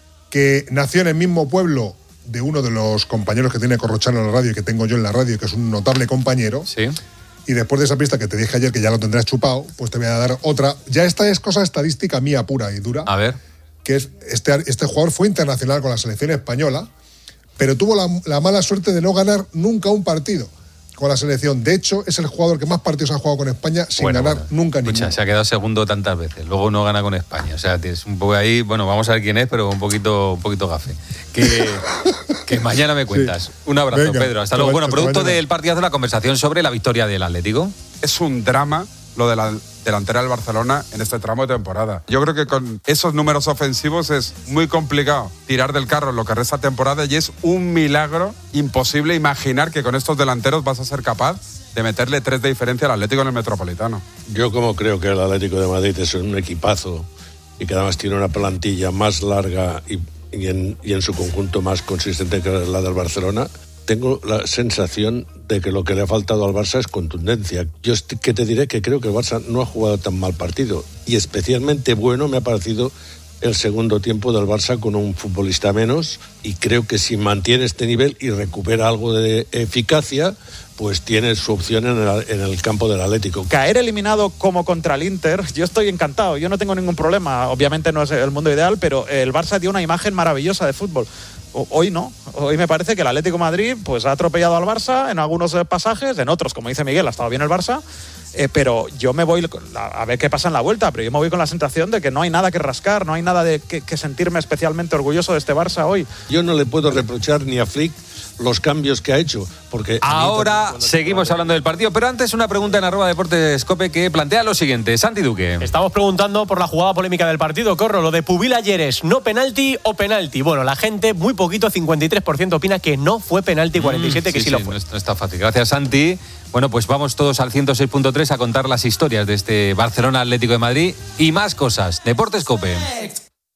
que nació en el mismo pueblo de uno de los compañeros que tiene Corrochano en la radio y que tengo yo en la radio, que es un notable compañero. Sí. Y después de esa pista que te dije ayer, que ya lo tendrás chupado, pues te voy a dar otra. Ya esta es cosa estadística mía pura y dura. A ver. Que es este, este jugador fue internacional con la selección española, pero tuvo la, la mala suerte de no ganar nunca un partido con la selección. De hecho, es el jugador que más partidos ha jugado con España sin bueno, ganar bueno. nunca ninguno. Escucha, se ha quedado segundo tantas veces, luego no gana con España. O sea, es un poco ahí, bueno, vamos a ver quién es, pero un poquito, un poquito gafe. Que, que mañana me cuentas. Sí. Un abrazo, Venga, Pedro. Hasta luego. Bueno, producto del partidazo, la conversación sobre la victoria del Atlético. Es un drama lo de la delantera del Barcelona en este tramo de temporada. Yo creo que con esos números ofensivos es muy complicado tirar del carro en lo que resta temporada y es un milagro imposible imaginar que con estos delanteros vas a ser capaz de meterle tres de diferencia al Atlético en el Metropolitano. Yo como creo que el Atlético de Madrid es un equipazo y que además tiene una plantilla más larga y, y, en, y en su conjunto más consistente que la del Barcelona, tengo la sensación de que lo que le ha faltado al Barça es contundencia. Yo que te diré que creo que el Barça no ha jugado tan mal partido y especialmente bueno me ha parecido el segundo tiempo del Barça con un futbolista menos y creo que si mantiene este nivel y recupera algo de eficacia, pues tiene su opción en el, en el campo del Atlético. Caer eliminado como contra el Inter, yo estoy encantado, yo no tengo ningún problema. Obviamente no es el mundo ideal, pero el Barça dio una imagen maravillosa de fútbol. Hoy no, hoy me parece que el Atlético de Madrid pues, ha atropellado al Barça en algunos pasajes, en otros, como dice Miguel, ha estado bien el Barça, eh, pero yo me voy a ver qué pasa en la vuelta, pero yo me voy con la sensación de que no hay nada que rascar, no hay nada de que, que sentirme especialmente orgulloso de este Barça hoy. Yo no le puedo reprochar ni a Flick los cambios que ha hecho, porque... Ahora seguimos hablando del partido, pero antes una pregunta en arroba Deportes Cope que plantea lo siguiente. Santi Duque. Estamos preguntando por la jugada polémica del partido, Corro, lo de Pubil ayer es ¿no penalti o penalti? Bueno, la gente, muy poquito, cincuenta y tres por ciento opina que no fue penalti, cuarenta y siete por ciento mm, que sí, sí lo fue. No está fácil. Gracias, Santi. Bueno, pues vamos todos al ciento seis punto tres a contar las historias de este Barcelona Atlético de Madrid y más cosas. Deportes Cope.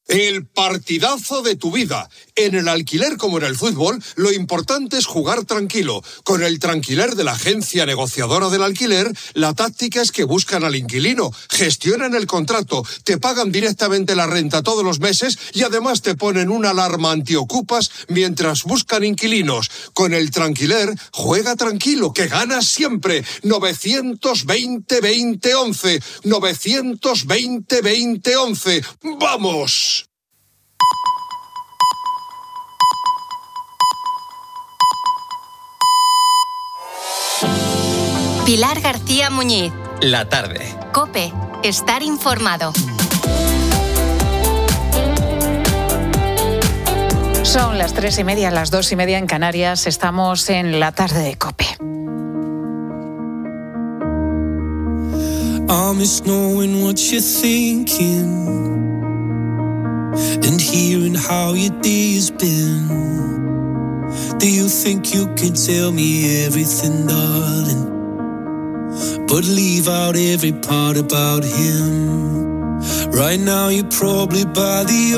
El partidazo de tu vida. En el alquiler como en el fútbol, lo importante es jugar tranquilo. Con el Tranquiler de la agencia negociadora del alquiler, la táctica es que buscan al inquilino, gestionan el contrato, te pagan directamente la renta todos los meses y además te ponen una alarma antiocupas mientras buscan inquilinos. Con el Tranquiler, juega tranquilo, que ganas siempre. novecientos veinte veinte once. novecientos veinte veinte once. ¡Vamos! Pilar García Muñiz. La tarde. COPE. Estar informado. Son las tres y media, las dos y media en Canarias. Estamos en la tarde de COPE. I miss knowing what you're thinking and hearing how your day has been. Do you think you can tell me everything, darling, but leave out every part about him? Right now you're probably by the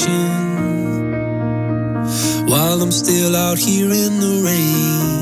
ocean while I'm still out here in the rain.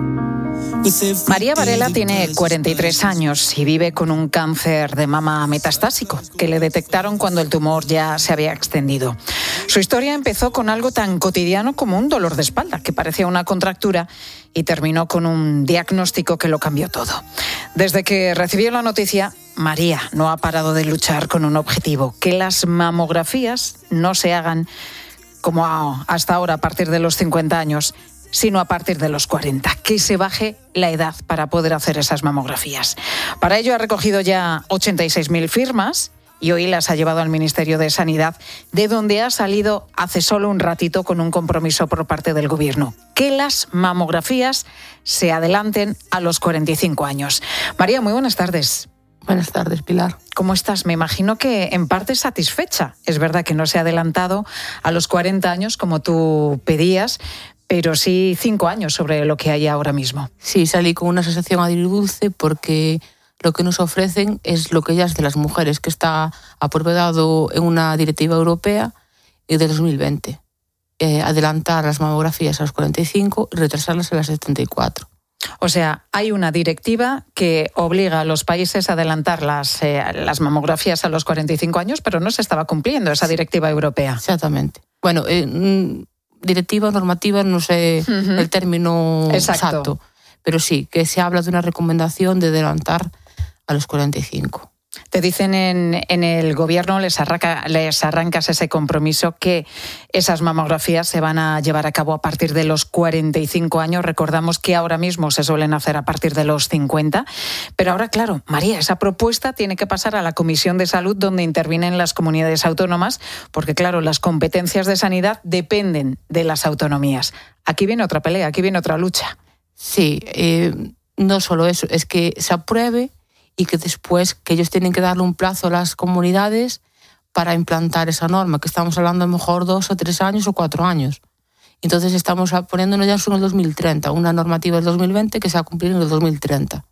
María Varela tiene cuarenta y tres años y vive con un cáncer de mama metastásico que le detectaron cuando el tumor ya se había extendido. Su historia empezó con algo tan cotidiano como un dolor de espalda que parecía una contractura y terminó con un diagnóstico que lo cambió todo. Desde que recibió la noticia, María no ha parado de luchar con un objetivo: que las mamografías no se hagan como hasta ahora a partir de los cincuenta años, sino a partir de los cuarenta, que se baje la edad para poder hacer esas mamografías. Para ello ha recogido ya ochenta y seis mil firmas y hoy las ha llevado al Ministerio de Sanidad, de donde ha salido hace solo un ratito con un compromiso por parte del Gobierno: que las mamografías se adelanten a los cuarenta y cinco años. María, muy buenas tardes. Buenas tardes, Pilar. ¿Cómo estás? Me imagino que en parte satisfecha. Es verdad que no se ha adelantado a los cuarenta años como tú pedías, pero sí cinco años sobre lo que hay ahora mismo. Sí, salí con una sensación agridulce porque lo que nos ofrecen es lo que ya es de las mujeres, que está aprobado en una directiva europea de dos mil veinte. Eh, adelantar las mamografías a los cuarenta y cinco y retrasarlas a las setenta y cuatro. O sea, hay una directiva que obliga a los países a adelantar las, eh, las mamografías a los cuarenta y cinco años, pero no se estaba cumpliendo esa directiva europea. Exactamente. Bueno, eh, directiva, normativa, no sé uh-huh. el término exacto. exacto, pero sí, que se habla de una recomendación de adelantar a los cuarenta y cinco. Te dicen en, en el Gobierno, les, arranca, les arrancas ese compromiso, que esas mamografías se van a llevar a cabo a partir de los cuarenta y cinco años. Recordamos que ahora mismo se suelen hacer a partir de los cincuenta. Pero ahora, claro, María, esa propuesta tiene que pasar a la Comisión de Salud, donde intervienen las comunidades autónomas, porque, claro, las competencias de sanidad dependen de las autonomías. Aquí viene otra pelea, aquí viene otra lucha. Sí, eh, no solo eso, es que se apruebe y que después que ellos tienen que darle un plazo a las comunidades para implantar esa norma, que estamos hablando a lo mejor dos o tres años o cuatro años. Entonces estamos poniéndonos ya en el dos mil treinta, una normativa del dos mil veinte que se va a cumplir en el dos mil treinta.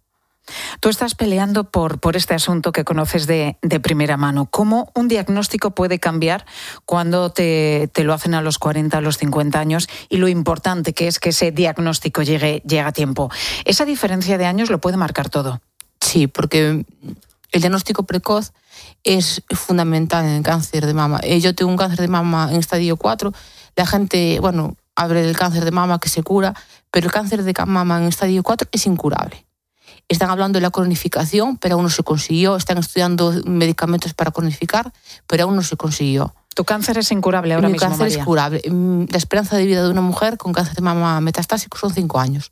Tú estás peleando por, por este asunto que conoces de, de primera mano. ¿Cómo un diagnóstico puede cambiar cuando te, te lo hacen a los cuarenta, a los cincuenta años? Y lo importante que es que ese diagnóstico llegue, llegue a tiempo. Esa diferencia de años lo puede marcar todo. Sí, porque el diagnóstico precoz es fundamental en el cáncer de mama. Yo tengo un cáncer de mama en estadio cuatro. La gente, bueno, habla del cáncer de mama que se cura, pero el cáncer de mama en estadio cuatro es incurable. Están hablando de la cronificación, pero aún no se consiguió. Están estudiando medicamentos para cronificar, pero aún no se consiguió. ¿Tu cáncer es incurable ahora Mi mismo, cáncer María? es curable. La esperanza de vida de una mujer con cáncer de mama metastásico son cinco años.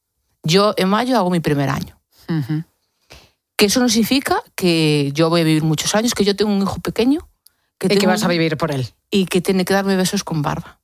Yo en mayo hago mi primer año. Uh-huh. Que eso no significa que yo voy a vivir muchos años, que yo tengo un hijo pequeño. Que ¿Y que vas a vivir por él? Y que tiene que darme besos con barba.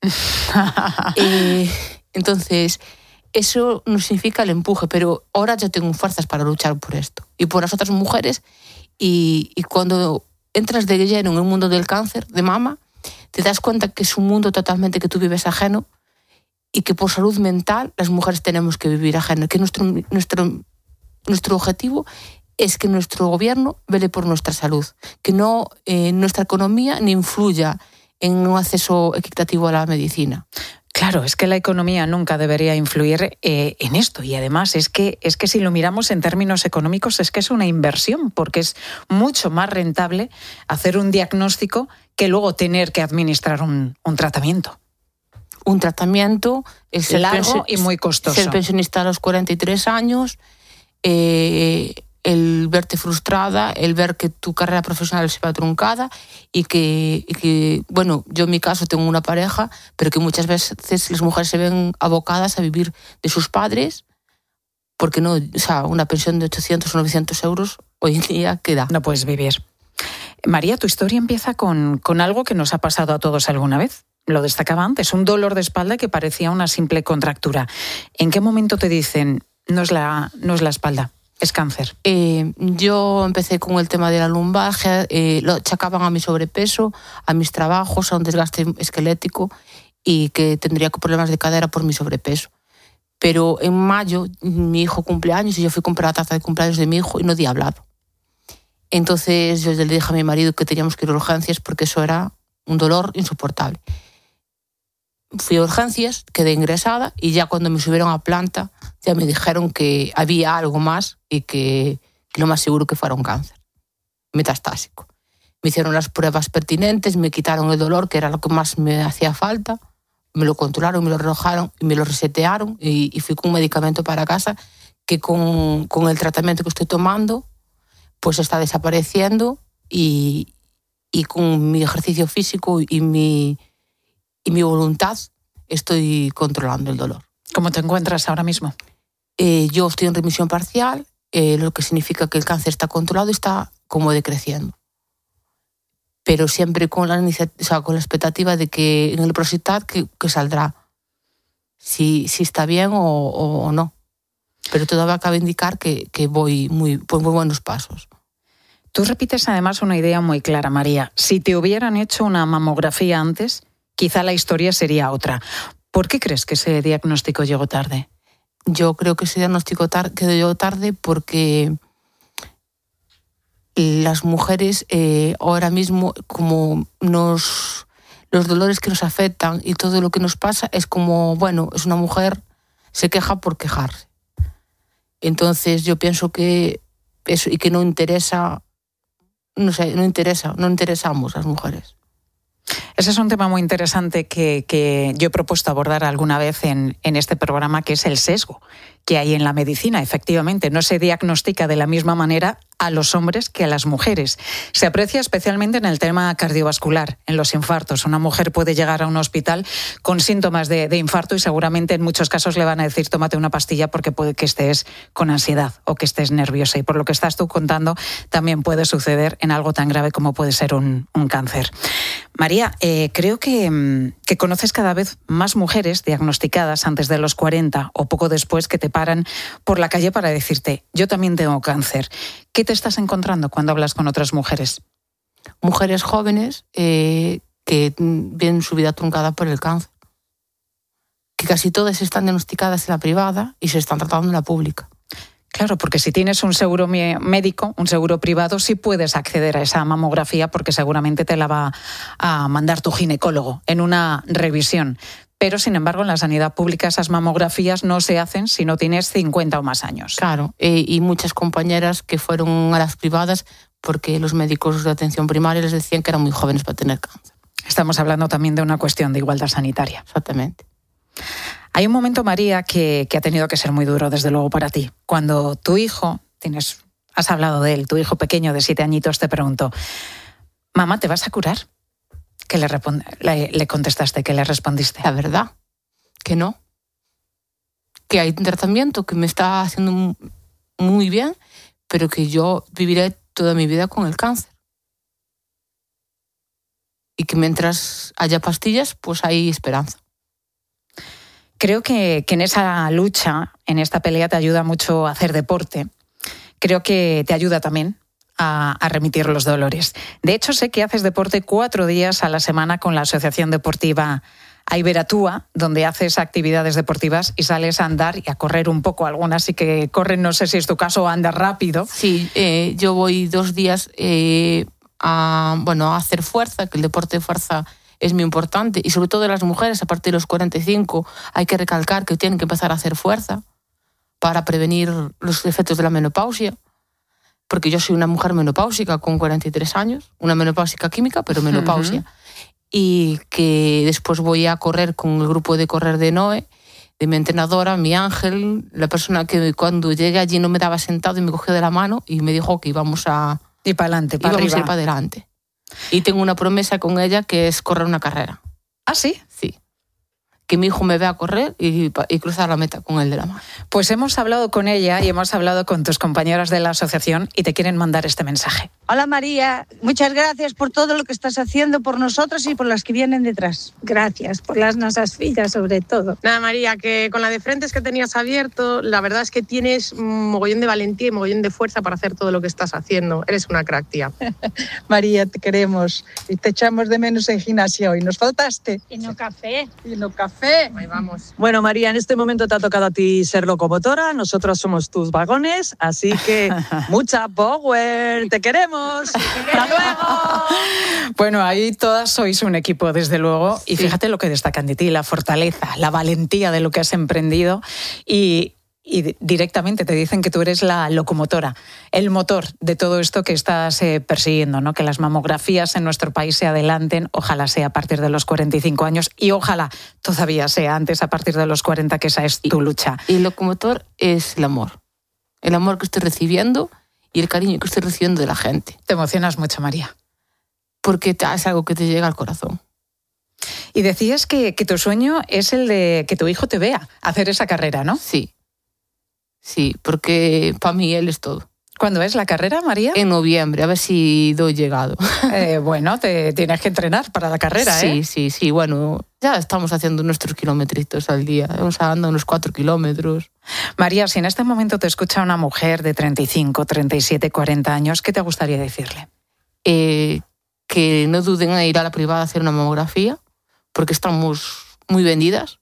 eh, entonces, eso no significa el empuje, pero ahora yo tengo fuerzas para luchar por esto y por las otras mujeres. Y, y cuando entras de lleno en el mundo del cáncer de mama, te das cuenta que es un mundo totalmente que tú vives ajeno y que por salud mental las mujeres tenemos que vivir ajeno, que nuestro, nuestro, nuestro objetivo es que nuestro gobierno vele por nuestra salud, que no eh, nuestra economía ni influya en un acceso equitativo a la medicina. Claro, es que la economía nunca debería influir eh, en esto, y además es que, es que si lo miramos en términos económicos es que es una inversión, porque es mucho más rentable hacer un diagnóstico que luego tener que administrar un, un tratamiento. Un tratamiento es largo y muy costoso. Ser pensionista a los cuarenta y tres años, eh, el verte frustrada, el ver que tu carrera profesional se va truncada y que, y que, bueno, yo en mi caso tengo una pareja, pero que muchas veces las mujeres se ven abocadas a vivir de sus padres, porque no, o sea, una pensión de ochocientos o novecientos euros hoy en día, ¿qué da? No puedes vivir. María, tu historia empieza con, con algo que nos ha pasado a todos alguna vez. Lo destacaba antes, un dolor de espalda que parecía una simple contractura. ¿En qué momento te dicen, no es la, no es la espalda? Es cáncer. Eh, yo empecé con el tema de la lumbalgia, eh, lo achacaban a mi sobrepeso, a mis trabajos, a un desgaste esquelético y que tendría problemas de cadera por mi sobrepeso. Pero en mayo mi hijo cumple años y yo fui a comprar la tarta de cumpleaños de mi hijo y no di hablado. Entonces yo le dije a mi marido que teníamos que ir a urgencias porque eso era un dolor insoportable. Fui a urgencias, quedé ingresada y ya cuando me subieron a planta ya me dijeron que había algo más y que, que lo más seguro que fuera un cáncer metastásico. Me hicieron las pruebas pertinentes, me quitaron el dolor, que era lo que más me hacía falta, me lo controlaron, me lo arrojaron y me lo resetearon y, y fui con un medicamento para casa que con, con el tratamiento que estoy tomando pues está desapareciendo y, y con mi ejercicio físico y mi... y mi voluntad estoy controlando el dolor. ¿Cómo te encuentras ahora mismo? Eh, yo estoy en remisión parcial, eh, lo que significa que el cáncer está controlado y está como decreciendo. Pero siempre con la, o sea, con la expectativa de que en el Procitat que, que saldrá si, si está bien o, o, o no. Pero todavía cabe indicar que, que voy muy, por muy buenos pasos. Tú repites además una idea muy clara, María. Si te hubieran hecho una mamografía antes, quizá la historia sería otra. ¿Por qué crees que ese diagnóstico llegó tarde? Yo creo que ese diagnóstico tar- que llegó tarde porque las mujeres eh, ahora mismo, como nos, los dolores que nos afectan y todo lo que nos pasa, es como, bueno, es una mujer, se queja por quejarse. Entonces yo pienso que eso, y que no interesa, no sé, no interesa, no interesamos las mujeres. Ese es un tema muy interesante que, que yo he propuesto abordar alguna vez en, en este programa, que es el sesgo que hay en la medicina. Efectivamente, no se diagnostica de la misma manera a los hombres que a las mujeres. Se aprecia especialmente en el tema cardiovascular, en los infartos. Una mujer puede llegar a un hospital con síntomas de, de infarto y seguramente en muchos casos le van a decir tómate una pastilla porque puede que estés con ansiedad o que estés nerviosa. Y por lo que estás tú contando, también puede suceder en algo tan grave como puede ser un, un cáncer. María, eh, creo que, que conoces cada vez más mujeres diagnosticadas antes de los cuarenta o poco después que te paran por la calle para decirte yo también tengo cáncer. ¿Qué te estás encontrando cuando hablas con otras mujeres? Mujeres jóvenes eh, que ven su vida truncada por el cáncer. Que casi todas están diagnosticadas en la privada y se están tratando en la pública. Claro, porque si tienes un seguro médico, un seguro privado, sí puedes acceder a esa mamografía porque seguramente te la va a mandar tu ginecólogo en una revisión. Pero, sin embargo, en la sanidad pública esas mamografías no se hacen si no tienes cincuenta o más años. Claro, eh, y muchas compañeras que fueron a las privadas porque los médicos de atención primaria les decían que eran muy jóvenes para tener cáncer. Estamos hablando también de una cuestión de igualdad sanitaria. Exactamente. Hay un momento, María, que, que ha tenido que ser muy duro, desde luego, para ti. Cuando tu hijo, tienes, has hablado de él, tu hijo pequeño de siete añitos te preguntó, mamá, ¿te vas a curar? ¿Qué le, respond- le, le contestaste? ¿Qué le respondiste? La verdad, que no. Que hay un tratamiento que me está haciendo muy bien, pero que yo viviré toda mi vida con el cáncer. Y que mientras haya pastillas, pues hay esperanza. Creo que, que en esa lucha, en esta pelea, te ayuda mucho a hacer deporte. Creo que te ayuda también a, a remitir los dolores. De hecho, sé que haces deporte cuatro días a la semana con la Asociación Deportiva a Iberatúa, donde haces actividades deportivas y sales a andar y a correr un poco. Algunas sí que corren, no sé si es tu caso, o andas rápido. Sí, eh, yo voy dos días eh, a, bueno, a hacer fuerza, que el deporte de fuerza es muy importante, y sobre todo las mujeres a partir de los cuarenta y cinco hay que recalcar que tienen que empezar a hacer fuerza para prevenir los efectos de la menopausia, porque yo soy una mujer menopáusica con cuarenta y tres años, una menopáusica química, pero menopausia. Uh-huh. Y que después voy a correr con el grupo de correr de Noé, de mi entrenadora, mi ángel, la persona que cuando llegué allí no me daba sentado y me cogió de la mano y me dijo que íbamos a... Y para adelante, para íbamos arriba. a ir para adelante. Y tengo una promesa con ella que es correr una carrera. ¿Ah, sí? Sí. Que mi hijo me vea correr y, y cruzar la meta con él de la mano. Pues hemos hablado con ella y hemos hablado con tus compañeras de la asociación y te quieren mandar este mensaje. Hola María, muchas gracias por todo lo que estás haciendo por nosotros y por las que vienen detrás. Gracias, por las nosas fillas sobre todo. Nada María, que con la de frentes que tenías abierto, la verdad es que tienes mogollón de valentía y mogollón de fuerza para hacer todo lo que estás haciendo. Eres una crack, tía. María, te queremos y te echamos de menos en gimnasia hoy. ¿Nos faltaste? Y no café. Y no café. Ahí vamos. Bueno María, en este momento te ha tocado a ti ser locomotora, nosotros somos tus vagones, así que mucha power, te queremos. ¡Hasta luego! Bueno, ahí todas sois un equipo, desde luego, y fíjate lo que destacan de ti, la fortaleza, la valentía de lo que has emprendido y, y directamente te dicen que tú eres la locomotora, el motor de todo esto que estás eh, persiguiendo, ¿no? Que las mamografías en nuestro país se adelanten, ojalá sea a partir de los cuarenta y cinco años y ojalá todavía sea antes, a partir de los cuarenta, que esa es tu lucha. Y el locomotor es el amor, el amor que estoy recibiendo y el cariño que estoy recibiendo de la gente. Te emocionas mucho, María. Porque es algo que te llega al corazón. Y decías que, que tu sueño es el de que tu hijo te vea hacer esa carrera, ¿no? Sí. Sí, porque para mí él es todo. ¿Cuándo es la carrera, María? En noviembre, a ver si doy llegado. Eh, bueno, te tienes que entrenar para la carrera, sí, ¿eh? Sí, sí, sí. Bueno, ya estamos haciendo nuestros kilometritos al día. Vamos andando unos cuatro kilómetros. María, si en este momento te escucha una mujer de treinta y cinco, treinta y siete, cuarenta años, ¿qué te gustaría decirle? Eh, que no duden en ir a la privada a hacer una mamografía, porque estamos muy vendidas.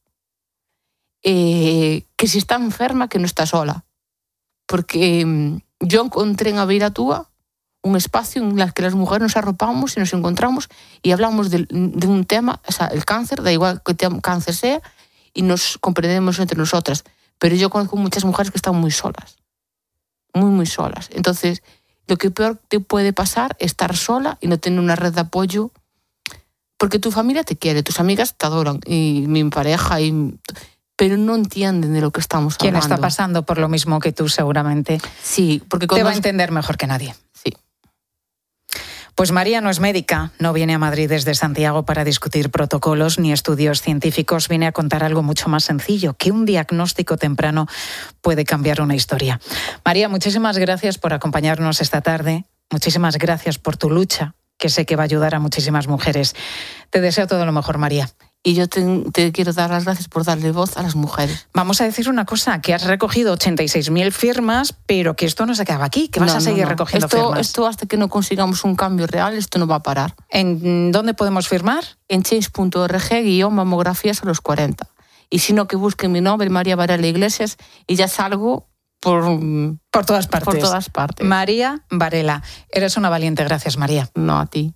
Eh, que si está enferma, que no está sola. Porque eh, yo encontré en Iberatúa un espacio en el que las mujeres nos arropamos y nos encontramos y hablamos de, de un tema, o sea, el cáncer, da igual que cáncer sea, y nos comprendemos entre nosotras. Pero yo conozco muchas mujeres que están muy solas, muy, muy solas. Entonces, lo que peor te puede pasar es estar sola y no tener una red de apoyo, porque tu familia te quiere, tus amigas te adoran, y mi pareja, y... pero no entienden de lo que estamos hablando. Quien está pasando por lo mismo que tú, seguramente, sí, porque te va a entender mejor que nadie. Sí. Pues María no es médica, no viene a Madrid desde Santiago para discutir protocolos ni estudios científicos, viene a contar algo mucho más sencillo, que un diagnóstico temprano puede cambiar una historia. María, muchísimas gracias por acompañarnos esta tarde, muchísimas gracias por tu lucha, que sé que va a ayudar a muchísimas mujeres. Te deseo todo lo mejor, María. Y yo te, te quiero dar las gracias por darle voz a las mujeres. Vamos a decir una cosa, que has recogido ochenta y seis mil firmas, pero que esto no se acaba aquí, que vas no, a seguir no, no. recogiendo esto, firmas. Esto hasta que no consigamos un cambio real, esto no va a parar. ¿En dónde podemos firmar? En change punto org guión mamografías a los cuarenta. Y si no, que busquen mi nombre, María Varela Iglesias, y ya salgo por, por todas partes. Por todas partes. María Varela, eres una valiente, gracias María. No, a ti.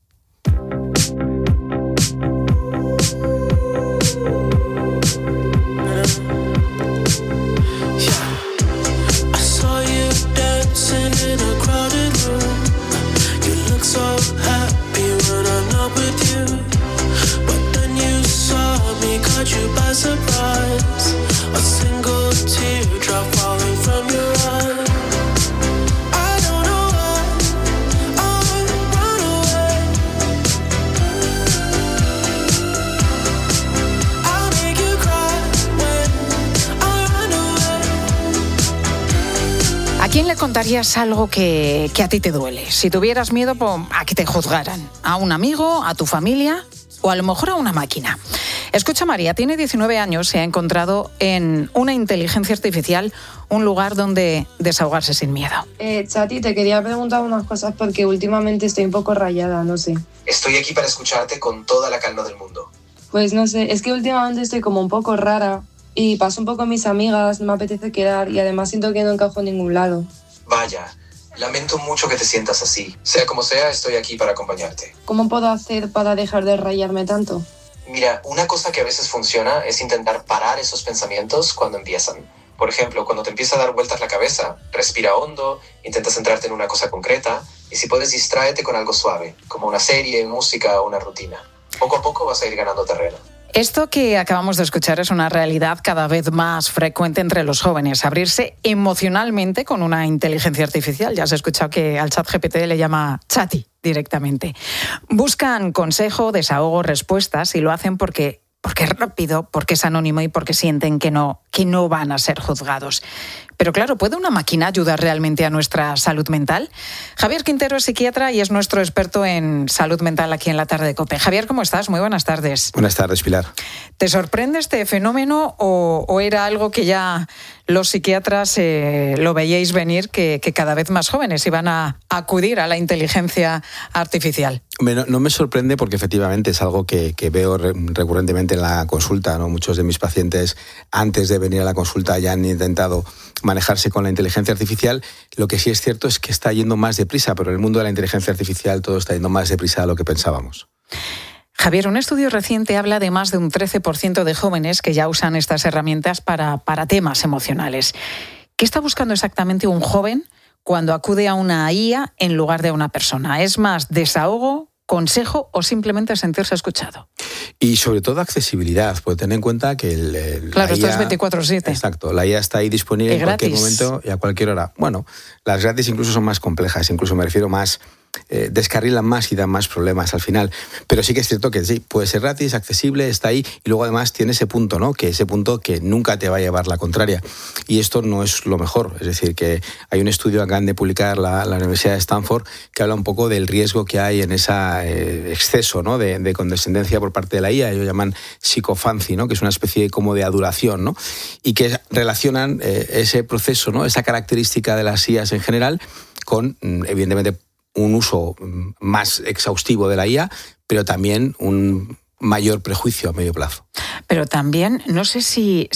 You by surprise, a single teardrop falling from your eye. I don't know why I run away. I'll make you cry when I run away. ¿A quién le contarías algo que, que a ti te duele? Si tuvieras miedo a que te juzgaran, a un amigo, a tu familia o a lo mejor a una máquina. Escucha, María, tiene diecinueve años, se ha encontrado en una inteligencia artificial un lugar donde desahogarse sin miedo. Eh, Chati, te quería preguntar unas cosas porque últimamente estoy un poco rayada, no sé. Estoy aquí para escucharte con toda la calma del mundo. Pues no sé, es que últimamente estoy como un poco rara y paso un poco a mis amigas, no me apetece quedar y además siento que no encajo en ningún lado. Vaya, lamento mucho que te sientas así. Sea como sea, estoy aquí para acompañarte. ¿Cómo puedo hacer para dejar de rayarme tanto? Mira, una cosa que a veces funciona es intentar parar esos pensamientos cuando empiezan. Por ejemplo, cuando te empieza a dar vueltas la cabeza, respira hondo, intenta centrarte en una cosa concreta y si puedes distráete con algo suave, como una serie, música o una rutina. Poco a poco vas a ir ganando terreno. Esto que acabamos de escuchar es una realidad cada vez más frecuente entre los jóvenes, abrirse emocionalmente con una inteligencia artificial. Ya has escuchado que al ChatGPT le llama Chati directamente. Buscan consejo, desahogo, respuestas y lo hacen porque, porque es rápido, porque es anónimo y porque sienten que no, que no van a ser juzgados. Pero claro, ¿puede una máquina ayudar realmente a nuestra salud mental? Javier Quintero es psiquiatra y es nuestro experto en salud mental aquí en La Tarde de COPE. Javier, ¿cómo estás? Muy buenas tardes. Buenas tardes, Pilar. ¿Te sorprende este fenómeno o, o era algo que ya los psiquiatras eh, lo veíais venir, que, que cada vez más jóvenes iban a acudir a la inteligencia artificial? No, no me sorprende porque efectivamente es algo que, que veo re, recurrentemente en la consulta, ¿no? Muchos de mis pacientes antes de venir a la consulta ya han intentado manejarse con la inteligencia artificial. Lo que sí es cierto es que está yendo más deprisa, pero en el mundo de la inteligencia artificial todo está yendo más deprisa de lo que pensábamos. Javier, un estudio reciente habla de más de un trece por ciento de jóvenes que ya usan estas herramientas para, para temas emocionales. ¿Qué está buscando exactamente un joven cuando acude a una I A en lugar de a una persona? ¿Es más desahogo, consejo o simplemente sentirse escuchado? Y sobre todo accesibilidad, pues ten en cuenta que el, el claro, la esto I A, es veinticuatro siete. Exacto, la I A está ahí disponible en cualquier momento y a cualquier hora. Bueno, las gratis incluso son más complejas, incluso me refiero más, eh, descarrilan más y dan más problemas al final. Pero sí que es cierto que sí, puede ser gratis, accesible, está ahí y luego además tiene ese punto, ¿no? Que ese punto que nunca te va a llevar la contraria. Y esto no es lo mejor, es decir, que hay un estudio que acaban de publicar la, la Universidad de Stanford que habla un poco del riesgo que hay en ese eh, exceso, ¿no? de, de condescendencia por parte de la I A, ellos llaman psicofancy, ¿no? Que es una especie como de adulación, ¿no? Y que relacionan eh, ese proceso, ¿no? Esa característica de las I As en general con, evidentemente, un uso más exhaustivo de la I A, pero también un mayor prejuicio a medio plazo. Pero también, no sé si,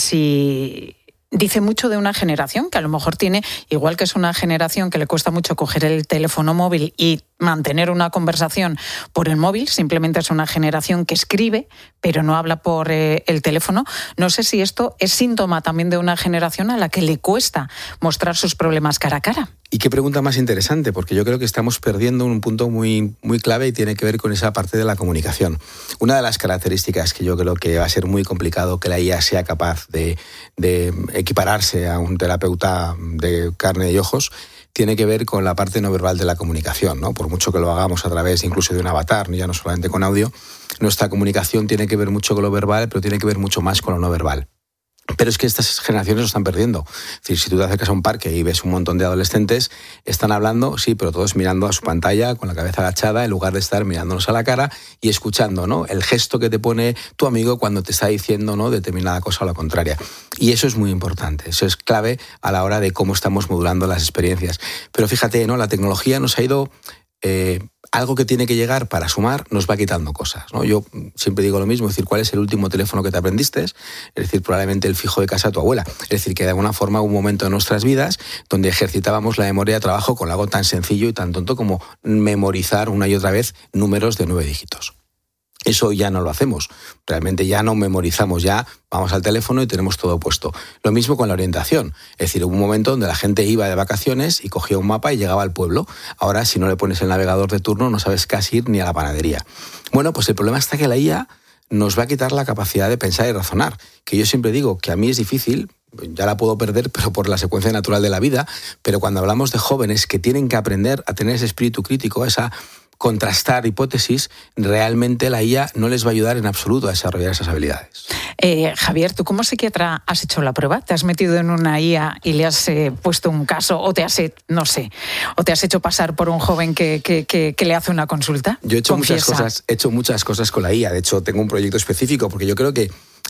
si dice mucho de una generación que a lo mejor tiene, igual que es una generación que le cuesta mucho coger el teléfono móvil y mantener una conversación por el móvil, simplemente es una generación que escribe, pero no habla por eh, el teléfono. No sé si esto es síntoma también de una generación a la que le cuesta mostrar sus problemas cara a cara. Y qué pregunta más interesante, porque yo creo que estamos perdiendo un punto muy, muy clave y tiene que ver con esa parte de la comunicación. Una de las características que yo creo que va a ser muy complicado que la I A sea capaz de, de equipararse a un terapeuta de carne y ojos tiene que ver con la parte no verbal de la comunicación, ¿no? Por mucho que lo hagamos a través incluso de un avatar, ya no solamente con audio, nuestra comunicación tiene que ver mucho con lo verbal, pero tiene que ver mucho más con lo no verbal. Pero es que estas generaciones lo están perdiendo. Es decir, si tú te acercas a un parque y ves un montón de adolescentes, están hablando, sí, pero todos mirando a su pantalla con la cabeza agachada en lugar de estar mirándonos a la cara y escuchando, ¿no? El gesto que te pone tu amigo cuando te está diciendo, ¿no? Determinada cosa o la contraria. Y eso es muy importante. Eso es clave a la hora de cómo estamos modulando las experiencias. Pero fíjate, ¿no? La tecnología nos ha ido... Eh, algo que tiene que llegar para sumar nos va quitando cosas, ¿no? Yo siempre digo lo mismo, es decir, ¿cuál es el último teléfono que te aprendiste? Es decir, probablemente el fijo de casa de tu abuela. Es decir, que de alguna forma hubo un momento en nuestras vidas donde ejercitábamos la memoria de trabajo con algo tan sencillo y tan tonto como memorizar una y otra vez números de nueve dígitos. Eso ya no lo hacemos, realmente ya no memorizamos, ya vamos al teléfono y tenemos todo puesto. Lo mismo con la orientación, es decir, hubo un momento donde la gente iba de vacaciones y cogía un mapa y llegaba al pueblo. Ahora, si no le pones el navegador de turno, no sabes casi ir ni a la panadería. Bueno, pues el problema está que la I A nos va a quitar la capacidad de pensar y razonar, que yo siempre digo que a mí es difícil, ya la puedo perder, pero por la secuencia natural de la vida, pero cuando hablamos de jóvenes que tienen que aprender a tener ese espíritu crítico, esa contrastar hipótesis, realmente la I A no les va a ayudar en absoluto a desarrollar esas habilidades. Eh, Javier, ¿tú como psiquiatra has hecho la prueba? ¿Te has metido en una I A y le has eh, puesto un caso o te has, no sé, o te has hecho pasar por un joven que, que, que, que le hace una consulta? Yo he hecho Confiesa. muchas cosas, he hecho muchas cosas con la I A. De hecho, tengo un proyecto específico porque yo creo que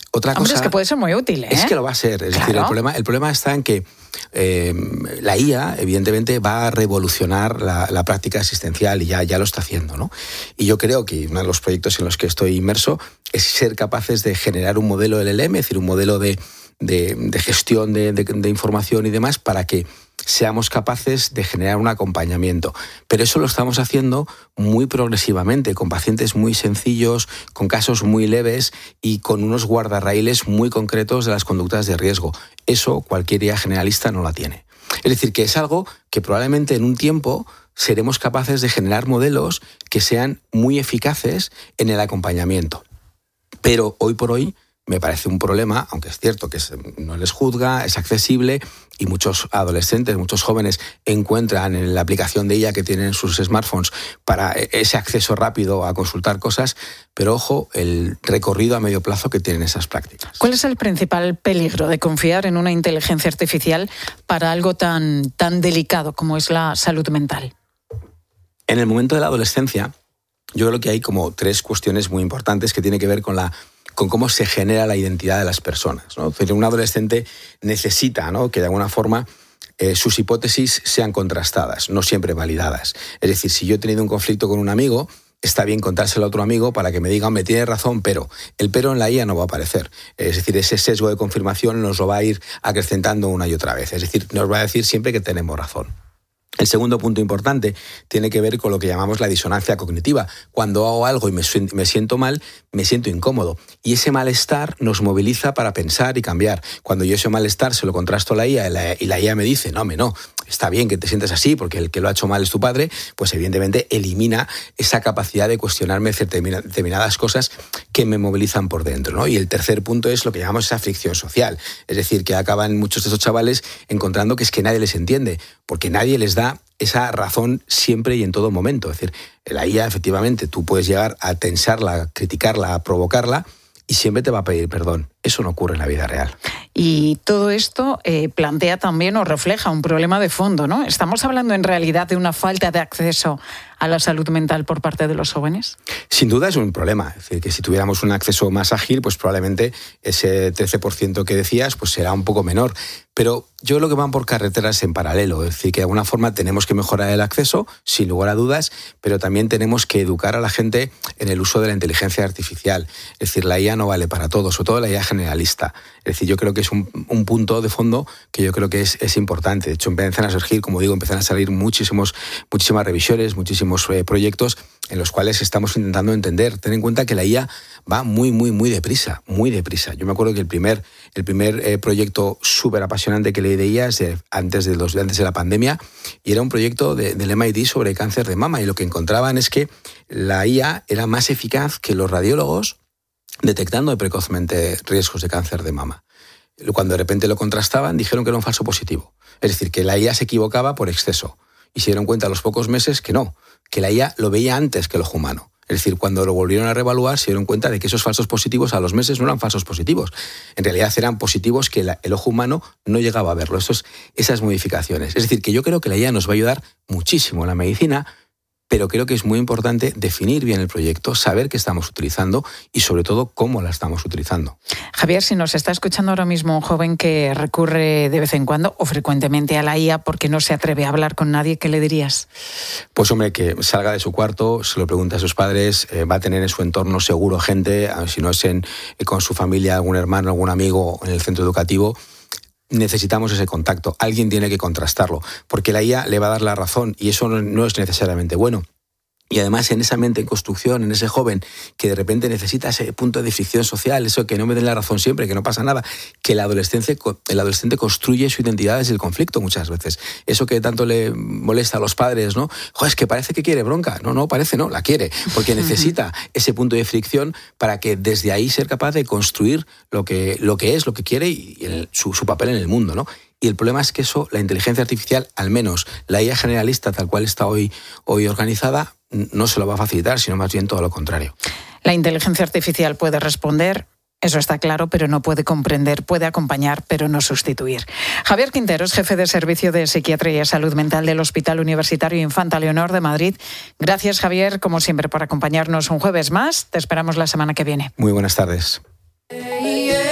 Otra Hombre, cosa, es que puede ser muy útil, ¿eh? Es que lo va a ser. Es Claro. decir, el problema, el problema está en que eh, la I A, evidentemente, va a revolucionar la, la práctica asistencial y ya, ya lo está haciendo, ¿no? Y yo creo que uno de los proyectos en los que estoy inmerso es ser capaces de generar un modelo L L M, es decir, un modelo de, de, de gestión de, de, de información y demás, para que seamos capaces de generar un acompañamiento. Pero eso lo estamos haciendo muy progresivamente, con pacientes muy sencillos, con casos muy leves y con unos guardarraíles muy concretos de las conductas de riesgo. Eso cualquier I A generalista no la tiene. Es decir, que es algo que probablemente en un tiempo seremos capaces de generar modelos que sean muy eficaces en el acompañamiento. Pero hoy por hoy me parece un problema, aunque es cierto que no les juzga, es accesible y muchos adolescentes, muchos jóvenes encuentran en la aplicación de I A que tienen en sus smartphones para ese acceso rápido a consultar cosas, pero ojo, el recorrido a medio plazo que tienen esas prácticas. ¿Cuál es el principal peligro de confiar en una inteligencia artificial para algo tan, tan delicado como es la salud mental? En el momento de la adolescencia, yo creo que hay como tres cuestiones muy importantes que tienen que ver con la con cómo se genera la identidad de las personas, ¿no? Un adolescente necesita, ¿no?, que de alguna forma eh, sus hipótesis sean contrastadas, no siempre validadas. Es decir, si yo he tenido un conflicto con un amigo, está bien contárselo a otro amigo para que me diga, me tiene razón, pero el pero en la I A no va a aparecer. Es decir, ese sesgo de confirmación nos lo va a ir acrecentando una y otra vez. Es decir, nos va a decir siempre que tenemos razón. El segundo punto importante tiene que ver con lo que llamamos la disonancia cognitiva. Cuando hago algo y me, me siento mal, me siento incómodo. Y ese malestar nos moviliza para pensar y cambiar. Cuando yo ese malestar se lo contrasto a la I A y la, y la I A me dice, no, me no, está bien que te sientes así porque el que lo ha hecho mal es tu padre, pues evidentemente elimina esa capacidad de cuestionarme determinadas cosas que me movilizan por dentro, ¿no? Y el tercer punto es lo que llamamos esa fricción social. Es decir, que acaban muchos de esos chavales encontrando que es que nadie les entiende, porque nadie les da esa razón siempre y en todo momento. Es decir, la I A, efectivamente, tú puedes llegar a tensarla, a criticarla, a provocarla y siempre te va a pedir perdón. Eso no ocurre en la vida real. Y todo esto eh, plantea también o refleja un problema de fondo, ¿no? ¿Estamos hablando en realidad de una falta de acceso a la salud mental por parte de los jóvenes? Sin duda es un problema. Es decir, que si tuviéramos un acceso más ágil, pues probablemente ese trece por ciento que decías pues será un poco menor. Pero yo creo que van por carreteras en paralelo. Es decir, que de alguna forma tenemos que mejorar el acceso, sin lugar a dudas, pero también tenemos que educar a la gente en el uso de la inteligencia artificial. Es decir, la I A no vale para todo, sobre todo la I A generalista. Es decir, yo creo que es un, un punto de fondo que yo creo que es, es importante. De hecho, empiezan a surgir, como digo, empiezan a salir muchísimos, muchísimas revisiones, muchísimos eh, proyectos en los cuales estamos intentando entender. Ten en cuenta que la I A va muy, muy, muy deprisa, muy deprisa. Yo me acuerdo que el primer, el primer eh, proyecto súper apasionante que leí de I A es de, antes, de los, antes de la pandemia, y era un proyecto de, del M I T sobre cáncer de mama, y lo que encontraban es que la I A era más eficaz que los radiólogos detectando precozmente riesgos de cáncer de mama. Cuando de repente lo contrastaban, dijeron que era un falso positivo. Es decir, que la I A se equivocaba por exceso. Y se dieron cuenta a los pocos meses que no, que la I A lo veía antes que el ojo humano. Es decir, cuando lo volvieron a reevaluar, se dieron cuenta de que esos falsos positivos a los meses no eran falsos positivos. En realidad eran positivos que la, el ojo humano no llegaba a verlo. Esos, esas modificaciones. Es decir, que yo creo que la I A nos va a ayudar muchísimo en la medicina, pero creo que es muy importante definir bien el proyecto, saber qué estamos utilizando y sobre todo cómo la estamos utilizando. Javier, si nos está escuchando ahora mismo un joven que recurre de vez en cuando o frecuentemente a la I A porque no se atreve a hablar con nadie, ¿qué le dirías? Pues hombre, que salga de su cuarto, se lo pregunte a sus padres, eh, va a tener en su entorno seguro gente, si no es en, eh, con su familia, algún hermano, algún amigo en el centro educativo. Necesitamos ese contacto, alguien tiene que contrastarlo, porque la I A le va a dar la razón y eso no, no es necesariamente bueno. Y además en esa mente en construcción, en ese joven que de repente necesita ese punto de fricción social, eso que no me den la razón siempre, que no pasa nada, que el adolescente, el adolescente construye su identidad desde el conflicto muchas veces. Eso que tanto le molesta a los padres, ¿no? Joder, es que parece que quiere bronca. No, no, parece no, la quiere, porque necesita ese punto de fricción para que desde ahí ser capaz de construir lo que, lo que es, lo que quiere y el, su, su papel en el mundo, ¿no? Y el problema es que eso, la inteligencia artificial, al menos la I A generalista tal cual está hoy, hoy organizada, no se lo va a facilitar, sino más bien todo lo contrario. La inteligencia artificial puede responder, eso está claro, pero no puede comprender, puede acompañar, pero no sustituir. Javier Quintero es jefe de Servicio de Psiquiatría y Salud Mental del Hospital Universitario Infanta Leonor de Madrid. Gracias, Javier, como siempre, por acompañarnos un jueves más. Te esperamos la semana que viene. Muy buenas tardes. Yeah.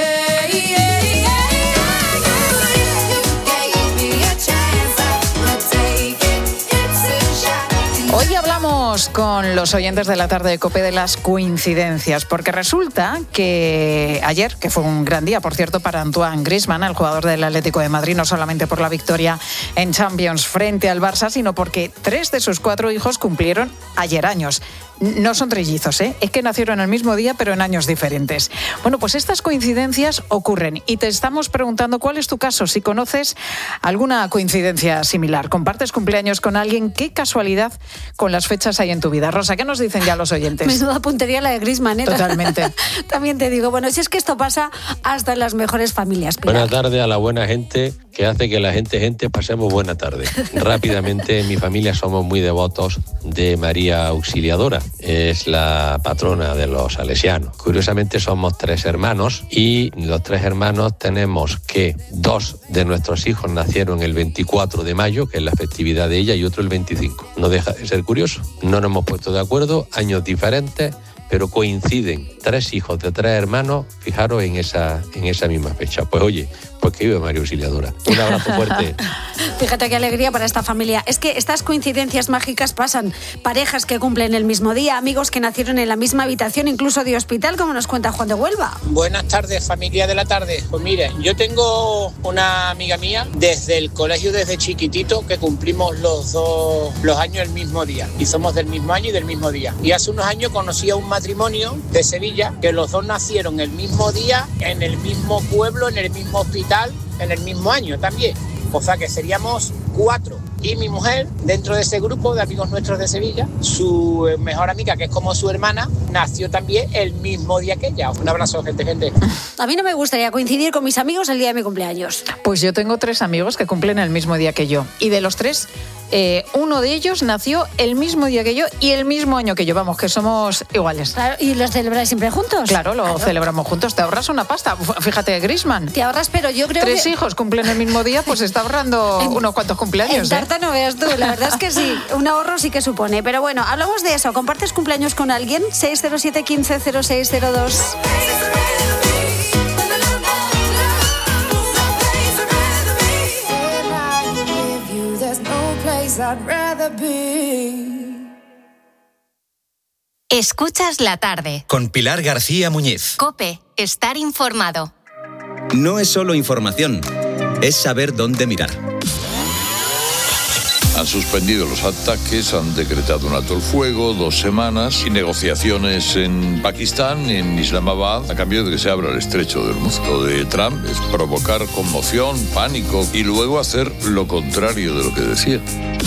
Hablamos con los oyentes de la tarde de COPE de las coincidencias, porque resulta que ayer, que fue un gran día, por cierto, para Antoine Griezmann, el jugador del Atlético de Madrid, no solamente por la victoria en Champions frente al Barça, sino porque tres de sus cuatro hijos cumplieron ayer años. No son trillizos, ¿eh? Es que nacieron el mismo día, pero en años diferentes. Bueno, pues estas coincidencias ocurren y te estamos preguntando cuál es tu caso, si conoces alguna coincidencia similar. ¿Compartes cumpleaños con alguien? ¿Qué casualidad con las fechas hay en tu vida? Rosa, ¿qué nos dicen ya los oyentes? Menuda puntería la de Griezmann, ¿eh? Totalmente. También te digo, bueno, si es que esto pasa hasta en las mejores familias. Pilar. Buena tarde a la buena gente que hace que la gente, gente, pasemos buena tarde. Rápidamente, en mi familia somos muy devotos de María Auxiliadora. Es la patrona de los salesianos. Curiosamente somos tres hermanos y los tres hermanos tenemos que dos de nuestros hijos nacieron el veinticuatro de mayo, que es la festividad de ella, y otro el veinticinco. No deja de ser curioso. No nos hemos puesto de acuerdo, años diferentes, pero coinciden tres hijos de tres hermanos, fijaros en esa, en esa misma fecha. Pues oye, pues que vive María Auxiliadora. Un abrazo fuerte. Fíjate qué alegría para esta familia. Es que estas coincidencias mágicas pasan. Parejas que cumplen el mismo día, amigos que nacieron en la misma habitación, incluso de hospital, como nos cuenta Juan de Huelva. Buenas tardes, familia de la tarde. Pues mire, yo tengo una amiga mía desde el colegio, desde chiquitito, que cumplimos los dos los años el mismo día. Y somos del mismo año y del mismo día. Y hace unos años conocí a un matrimonio de Sevilla que los dos nacieron el mismo día, en el mismo pueblo, en el mismo hospital, en el mismo año también. O sea que seríamos cuatro. Y mi mujer, dentro de ese grupo de amigos nuestros de Sevilla, su mejor amiga, que es como su hermana, nació también el mismo día que ella. Un abrazo, gente, gente. A mí no me gustaría coincidir con mis amigos el día de mi cumpleaños. Pues yo tengo tres amigos que cumplen el mismo día que yo. Y de los tres, eh, uno de ellos nació el mismo día que yo y el mismo año que yo. Vamos, que somos iguales. Claro, ¿y los celebráis siempre juntos? Claro, lo claro. celebramos juntos. Te ahorras una pasta. Fíjate, Griezmann. Te ahorras, pero yo creo Tres que... hijos cumplen el mismo día, pues está ahorrando unos cuantos cumpleaños. En tarta ¿eh? no veas tú, la verdad es que sí. Un ahorro sí que supone. Pero bueno, hablamos de eso. ¿Compartes cumpleaños con alguien? seis cero siete, quince, cero seis cero dos. Escuchas la tarde. Con Pilar García Muñiz. COPE, estar informado. No es solo información, es saber dónde mirar. Han suspendido los ataques, han decretado un alto el fuego, dos semanas y negociaciones en Pakistán, en Islamabad, a cambio de que se abra el estrecho de Hormuz. Lo de Trump es provocar conmoción, pánico y luego hacer lo contrario de lo que decía.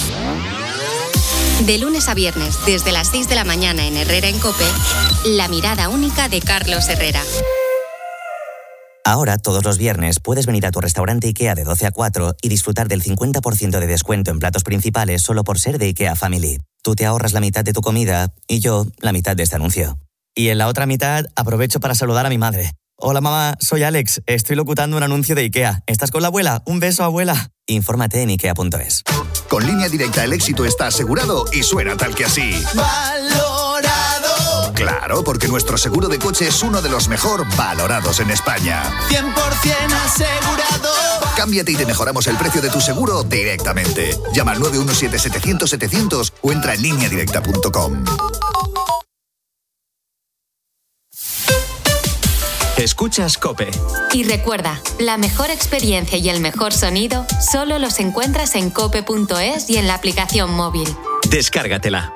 De lunes a viernes, desde las seis de la mañana en Herrera en COPE, la mirada única de Carlos Herrera. Ahora, todos los viernes, puedes venir a tu restaurante IKEA de doce a cuatro y disfrutar del cincuenta por ciento de descuento en platos principales solo por ser de IKEA Family. Tú te ahorras la mitad de tu comida y yo la mitad de este anuncio. Y en la otra mitad, aprovecho para saludar a mi madre. Hola mamá, soy Alex, estoy locutando un anuncio de IKEA. ¿Estás con la abuela? Un beso, abuela. Infórmate en ikea punto es. Con Línea Directa el éxito está asegurado y suena tal que así. ¡Valorado! Claro, porque nuestro seguro de coche es uno de los mejor valorados en España. cien por ciento asegurado. Cámbiate y te mejoramos el precio de tu seguro directamente. Llama al nueve uno siete, setecientos, setecientos o entra en línea directa punto com. Escuchas COPE. Y recuerda, la mejor experiencia y el mejor sonido solo los encuentras en cope punto es y en la aplicación móvil. Descárgatela.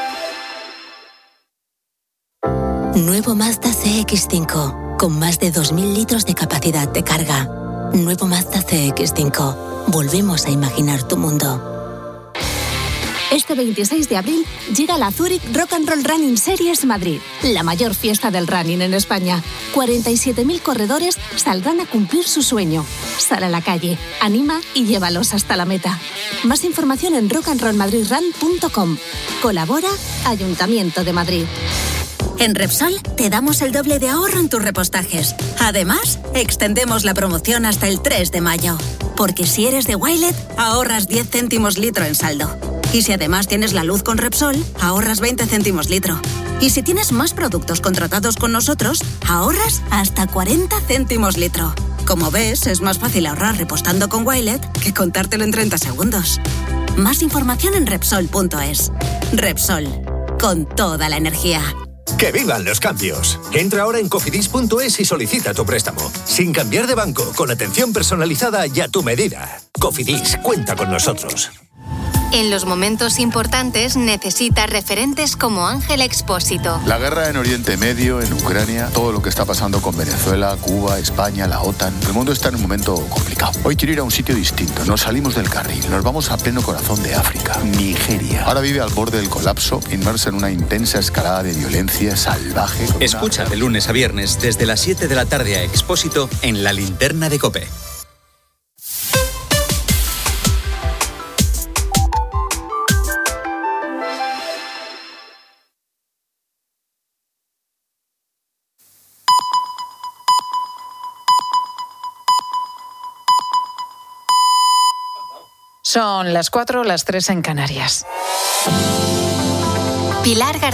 Nuevo Mazda C X cinco, con más de dos mil litros de capacidad de carga. Nuevo Mazda C X cinco. Volvemos a imaginar tu mundo. Este veintiséis de abril llega la Zurich Rock and Roll Running Series Madrid, la mayor fiesta del running en España. cuarenta y siete mil corredores saldrán a cumplir su sueño. Sal a la calle, anima y llévalos hasta la meta. Más información en rock and roll madrid run punto com. Colabora Ayuntamiento de Madrid. En Repsol te damos el doble de ahorro en tus repostajes. Además, extendemos la promoción hasta el tres de mayo. Porque si eres de Wilet, ahorras diez céntimos litro en saldo. Y si además tienes la luz con Repsol, ahorras veinte céntimos litro. Y si tienes más productos contratados con nosotros, ahorras hasta cuarenta céntimos litro. Como ves, es más fácil ahorrar repostando con Wilet que contártelo en treinta segundos. Más información en Repsol punto es. Repsol. con toda la energía. ¡Que vivan los cambios! Entra ahora en cofidis punto es y solicita tu préstamo. Sin cambiar de banco, con atención personalizada y a tu medida. Cofidis, cuenta con nosotros. En los momentos importantes necesita referentes como Ángel Expósito. La guerra en Oriente Medio, en Ucrania, todo lo que está pasando con Venezuela, Cuba, España, la OTAN. El mundo está en un momento complicado. Hoy quiero ir a un sitio distinto. Nos salimos del carril. Nos vamos a pleno corazón de África. Nigeria. Ahora vive al borde del colapso, inmersa en una intensa escalada de violencia salvaje. Escucha de lunes a viernes desde las siete de la tarde a Expósito en La Linterna de COPE. Son las cuatro, las tres en Canarias. Pilar García.